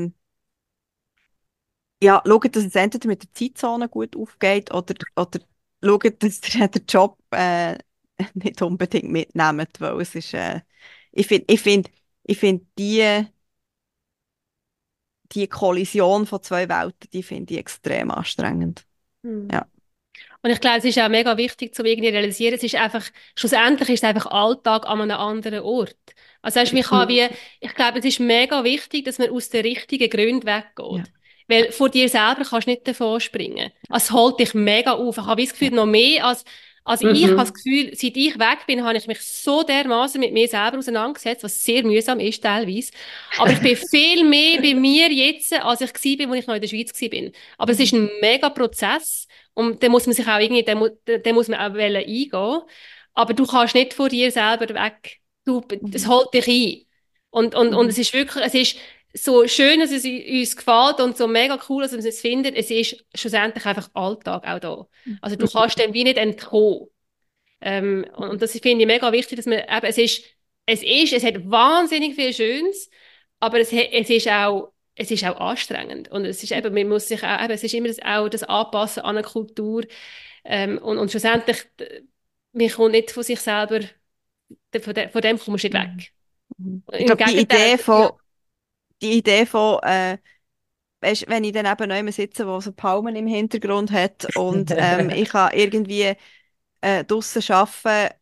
ja, schaut, dass es entweder mit der Zeitzone gut aufgeht oder schaut, dass ihr den Job nicht unbedingt mitnehmt, weil es ist, ich finde die Kollision von zwei Welten, die finde ich extrem anstrengend. Mhm. Ja. Und ich glaube, es ist auch mega wichtig, zu irgendwie realisieren, es ist einfach, schlussendlich ist es einfach Alltag an einem anderen Ort. Also weißt, Mhm. ich glaube, es ist mega wichtig, dass man aus den richtigen Gründen Ja. weggeht. Weil vor dir selber kannst du nicht davon springen. Also es holt dich mega auf. Ich habe das Gefühl, noch mehr als ich habe das Mhm. Gefühl, seit ich weg bin, habe ich mich so dermaßen mit mir selber auseinandergesetzt, was sehr mühsam ist teilweise. Aber ich bin viel mehr bei mir jetzt, als ich war, als ich noch in der Schweiz war. Aber es ist Mhm. ein mega Prozess. Und dann muss man sich auch irgendwie, dann muss man auch eingehen. Aber du kannst nicht von dir selber weg. Das Mhm. holt dich ein. Und Mhm. es ist wirklich, es ist so schön, dass es uns gefällt und so mega cool, dass man es findet. Es ist schlussendlich einfach Alltag auch da. Also du kannst dem wie nicht entkommen. Und das finde ich mega wichtig, dass man eben, es hat wahnsinnig viel Schönes, aber es ist auch anstrengend. Und es ist eben, man muss sich auch, eben, es ist immer auch das Anpassen an eine Kultur. Und schlussendlich, man kommt nicht von sich selber, von dem kommst du nicht Mhm. weg. Mhm. Ich Im glaube, Gegenteil, ja. Die Idee von weißt, wenn ich dann eben noch immer sitze, wo so Palmen im Hintergrund hat und ich kann irgendwie draussen arbeiten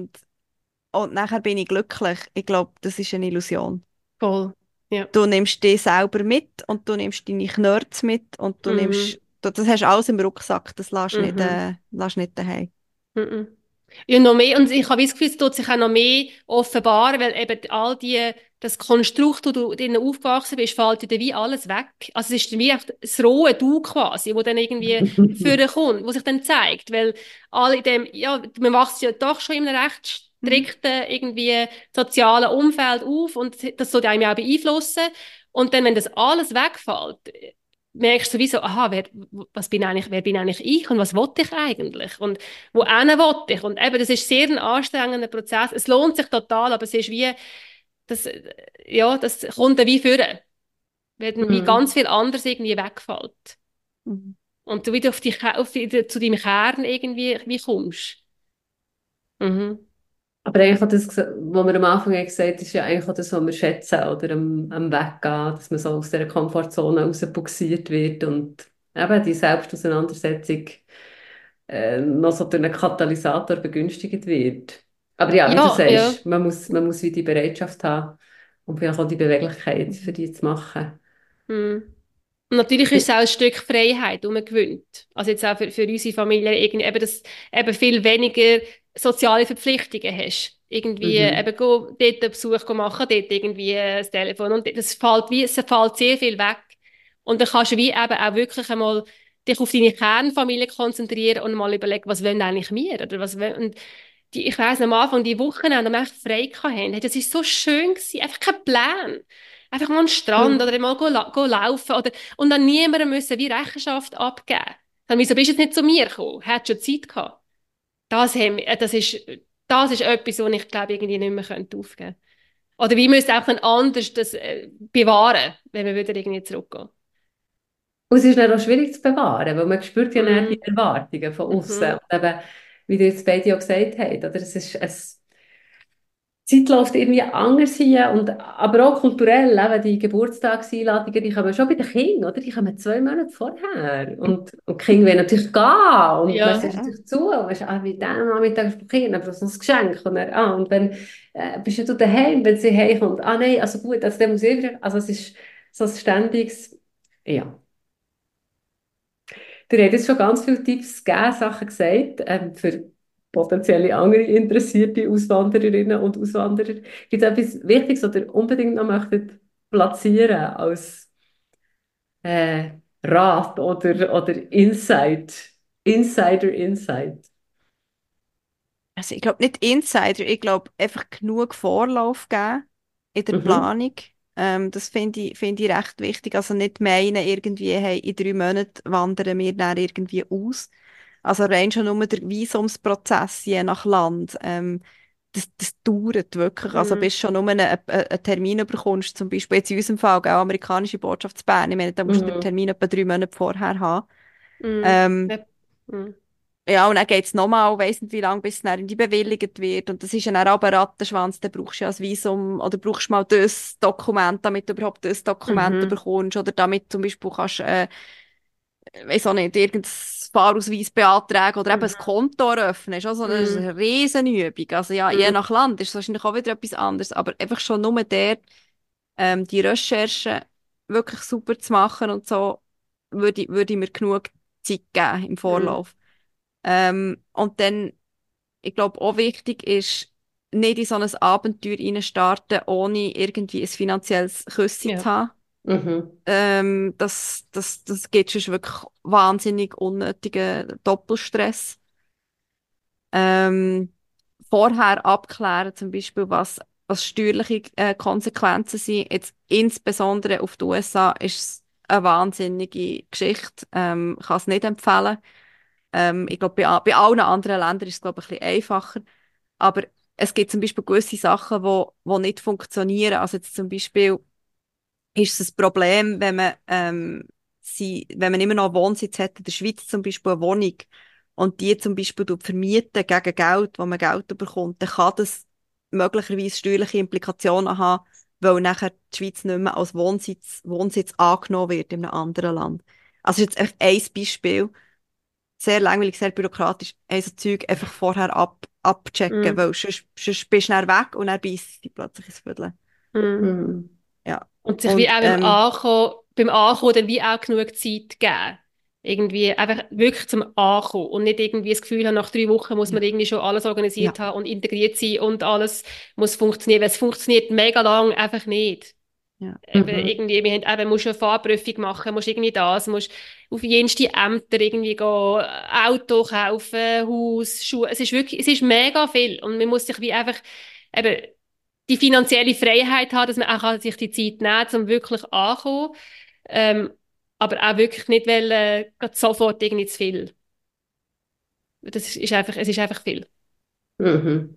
und nachher bin ich glücklich. Ich glaube, das ist eine Illusion. Voll. Ja. Du nimmst dich selber mit und du nimmst deine Knörz mit und Mhm. das hast du alles im Rucksack, das Mhm. lässt nicht daheim. Mhm. Ja, noch mehr, und ich habe das Gefühl, es tut sich auch noch mehr offenbaren, weil eben das Konstrukt, wo du drinnen aufgewachsen bist, fällt dir dann wie alles weg. Also es ist dann wie echt das rohe Du quasi, wo dann irgendwie vorkommt, wo sich dann zeigt, weil alle in dem, ja, man wächst ja doch schon in einem recht Mhm. strikten, irgendwie sozialen Umfeld auf und das soll einem ja auch beeinflussen. Und dann, wenn das alles wegfällt, merkst du sowieso, aha, wer bin eigentlich ich und was wollte ich eigentlich? Und wohin will ich? Und eben, das ist sehr ein anstrengender Prozess. Es lohnt sich total, aber es ist wie, das, ja, das kommt dann wie führen, weil dann wie Mhm. ganz viel anderes irgendwie wegfällt. Mhm. Und du wieder zu deinem Kern irgendwie wie kommst. Mhm. Aber eigentlich auch das, was wir am Anfang haben gesagt haben, ist ja eigentlich auch das, was wir schätzen, oder am Weggehen, dass man so aus dieser Komfortzone rausbuxiert wird und eben die Selbstauseinandersetzung noch so durch einen Katalysator begünstigt wird. Aber ja, wie du Ja, ja. sagst, man muss wie die Bereitschaft haben und vielleicht auch die Beweglichkeit für Mhm. die zu machen. Mhm. Und natürlich ist es auch ein Stück Freiheit, die man gewinnt. Also jetzt auch für unsere Familie, irgendwie, eben, dass eben viel weniger soziale Verpflichtungen hast. Irgendwie Mhm. eben dort einen Besuch machen, dort irgendwie das Telefon und es fällt sehr viel weg. Und dann kannst du wie eben auch wirklich einmal dich auf deine Kernfamilie konzentrieren und mal überlegen, was wollen eigentlich wir? Oder und ich weiss, am Anfang, die Wochenende, am wir echt frei hatten, hey, das ist so schön gewesen, einfach kein Plan. Einfach mal an den Strand Mhm. oder mal go laufen oder, und dann niemandem müssen wie Rechenschaft abgeben. Dann, wieso bist du jetzt nicht zu mir gekommen? Hättest schon Zeit gehabt. Das ist etwas, was ich glaube, irgendwie nicht mehr aufgeben könnte. Oder wie müsste auch dann anders das bewahren, wenn wir wieder irgendwie zurückgehen. Und es ist dann auch schwierig zu bewahren, weil man spürt ja dann Mhm. die Erwartungen von außen. Mhm. Und eben, wie du jetzt beide auch gesagt habt, oder? Die Zeit läuft irgendwie anders hier, aber auch kulturell, eben die Geburtstagseinladungen, die kommen schon bei den Kindern, oder? Die kommen 2 Monate vorher. Und die Kinder wollen natürlich gehen. Und dann Ja. sagst du natürlich zu, und weißt, mit dem Nachmittag ist das Kind, dann brauchst du noch ein Geschenk. Und wenn bist du daheim, wenn sie heimkommt, nein, also gut, also dann muss ich wieder, also es ist so ein ständiges, ja. Du hast jetzt schon ganz viele Tipps gegeben, Sachen gesagt, für potenzielle andere interessierte Auswandererinnen und Auswanderer. Gibt es etwas Wichtiges, was ihr unbedingt noch möchtet platzieren als äh, Rat oder Insight? Also ich glaube nicht Insider, ich glaube einfach genug Vorlauf geben in der Mhm. Planung. Das find ich recht wichtig. Also nicht meinen, irgendwie, hey, in 3 Monaten wandern wir dann irgendwie aus. Also rein schon nur der Visumsprozess je nach Land. Das dauert wirklich. Also Mhm. bis schon nur einen Termin bekommst, zum Beispiel jetzt in unserem Fall, auch amerikanische Botschaft in Bern. Ich meine, da musst du den Mhm. Termin etwa 3 Monate vorher haben. Mhm. Ähm, Ja. Mhm. ja, und dann geht es nochmal, weiss nicht wie lange, bis es dann irgendwie bewilligt wird. Und das ist ja dann aber ein Rattenschwanz, dann brauchst du ja ein Visum oder brauchst mal das Dokument, damit du überhaupt das Dokument Mhm. bekommst. Oder damit zum Beispiel kannst, weiss auch nicht, irgendein Fahrausweis beantragen oder eben ein Mhm. Konto eröffnen. Ist auch so Mhm. eine Riesenübung. Also ja, je Mhm. nach Land ist es wahrscheinlich auch wieder etwas anderes. Aber einfach schon nur der, die Recherche wirklich super zu machen und so, würde ich mir genug Zeit geben im Mhm. Vorlauf. Und dann, ich glaube, auch wichtig ist, nicht in so ein Abenteuer starten, ohne irgendwie ein finanzielles Küsschen zu Ja. haben. Mhm. Das gibt schon wirklich wahnsinnig unnötigen Doppelstress. Ähm, Vorher abklären, zum Beispiel, was steuerliche Konsequenzen sind. Jetzt insbesondere auf die USA ist es eine wahnsinnige Geschichte. Ich kann es nicht empfehlen. Ich glaube, bei allen anderen Ländern ist es, glaube ich, ein bisschen einfacher. Aber es gibt zum Beispiel gewisse Sachen, wo nicht funktionieren. Also jetzt zum Beispiel ist es ein Problem, wenn man immer noch einen Wohnsitz hat, in der Schweiz zum Beispiel eine Wohnung, und die zum Beispiel vermieten gegen Geld, wo man Geld bekommt, dann kann das möglicherweise steuerliche Implikationen haben, weil nachher die Schweiz nicht mehr als Wohnsitz angenommen wird in einem anderen Land. Also das ist jetzt echt ein Beispiel, sehr langweilig, sehr bürokratisch, so Zeug einfach vorher abchecken, Mhm. weil sonst bist du dann weg und dann beißt sie plötzlich ins Viertel. Mhm. Mhm. Ja. Und sich wie Und auch beim Ankommen dann wie auch genug Zeit geben. Irgendwie einfach wirklich zum Ankommen und nicht irgendwie das Gefühl haben, nach 3 Wochen muss man ja, irgendwie schon alles ja. organisiert haben und integriert sein und alles muss funktionieren, weil es funktioniert mega lang einfach nicht. Ja. Eben, Mhm. irgendwie, wir haben, eben, musst du eine Fahrprüfung machen, musst irgendwie das, musst auf jenste Ämter irgendwie gehen, Auto kaufen, Haus, Schuhe. Es ist wirklich, es ist mega viel und man muss sich wie einfach eben die finanzielle Freiheit haben, dass man auch sich die Zeit nehmen kann, um wirklich anzukommen. Ähm, aber auch wirklich nicht grad sofort irgendwie zu viel. Es ist einfach viel. Mhm.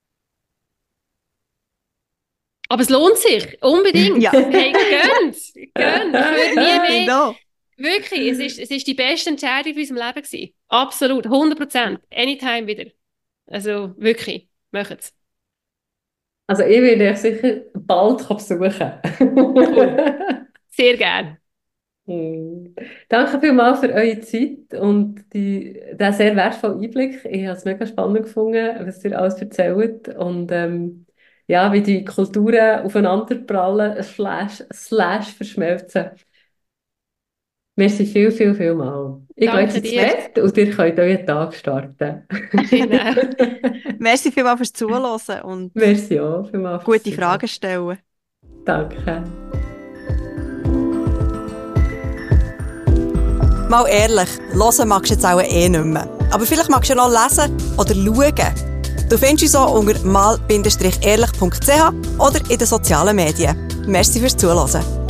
Aber es lohnt sich, unbedingt. Ja. Hey, gönnt, gönnt. Ich würde nie mehr. Finde auch. Wirklich, es ist die beste Entscheidung in unserem Leben gewesen. Absolut, Ja. 100%. Anytime wieder. Also wirklich, macht's. Also ich werde euch sicher bald besuchen. Cool. Sehr gern. Mm. Danke vielmals für eure Zeit und den sehr wertvollen Einblick. Ich habe es mega spannend gefunden, was ihr alles erzählt und ja, wie die Kulturen aufeinanderprallen, slash verschmelzen. Merci viel mal. Ich gehe jetzt Danke ins dir. Merci, Bett und ihr könnt euren Tag starten. Genau. merci vielmals fürs Zuhören und Merci auch vielmals fürs gute Zuhören. Fragen stellen. Danke. Mal ehrlich, hören magst du jetzt auch nicht mehr. Aber vielleicht magst du ja noch lesen oder schauen. Du findest uns auch unter mal-ehrlich.ch oder in den sozialen Medien. Merci fürs Zuhören.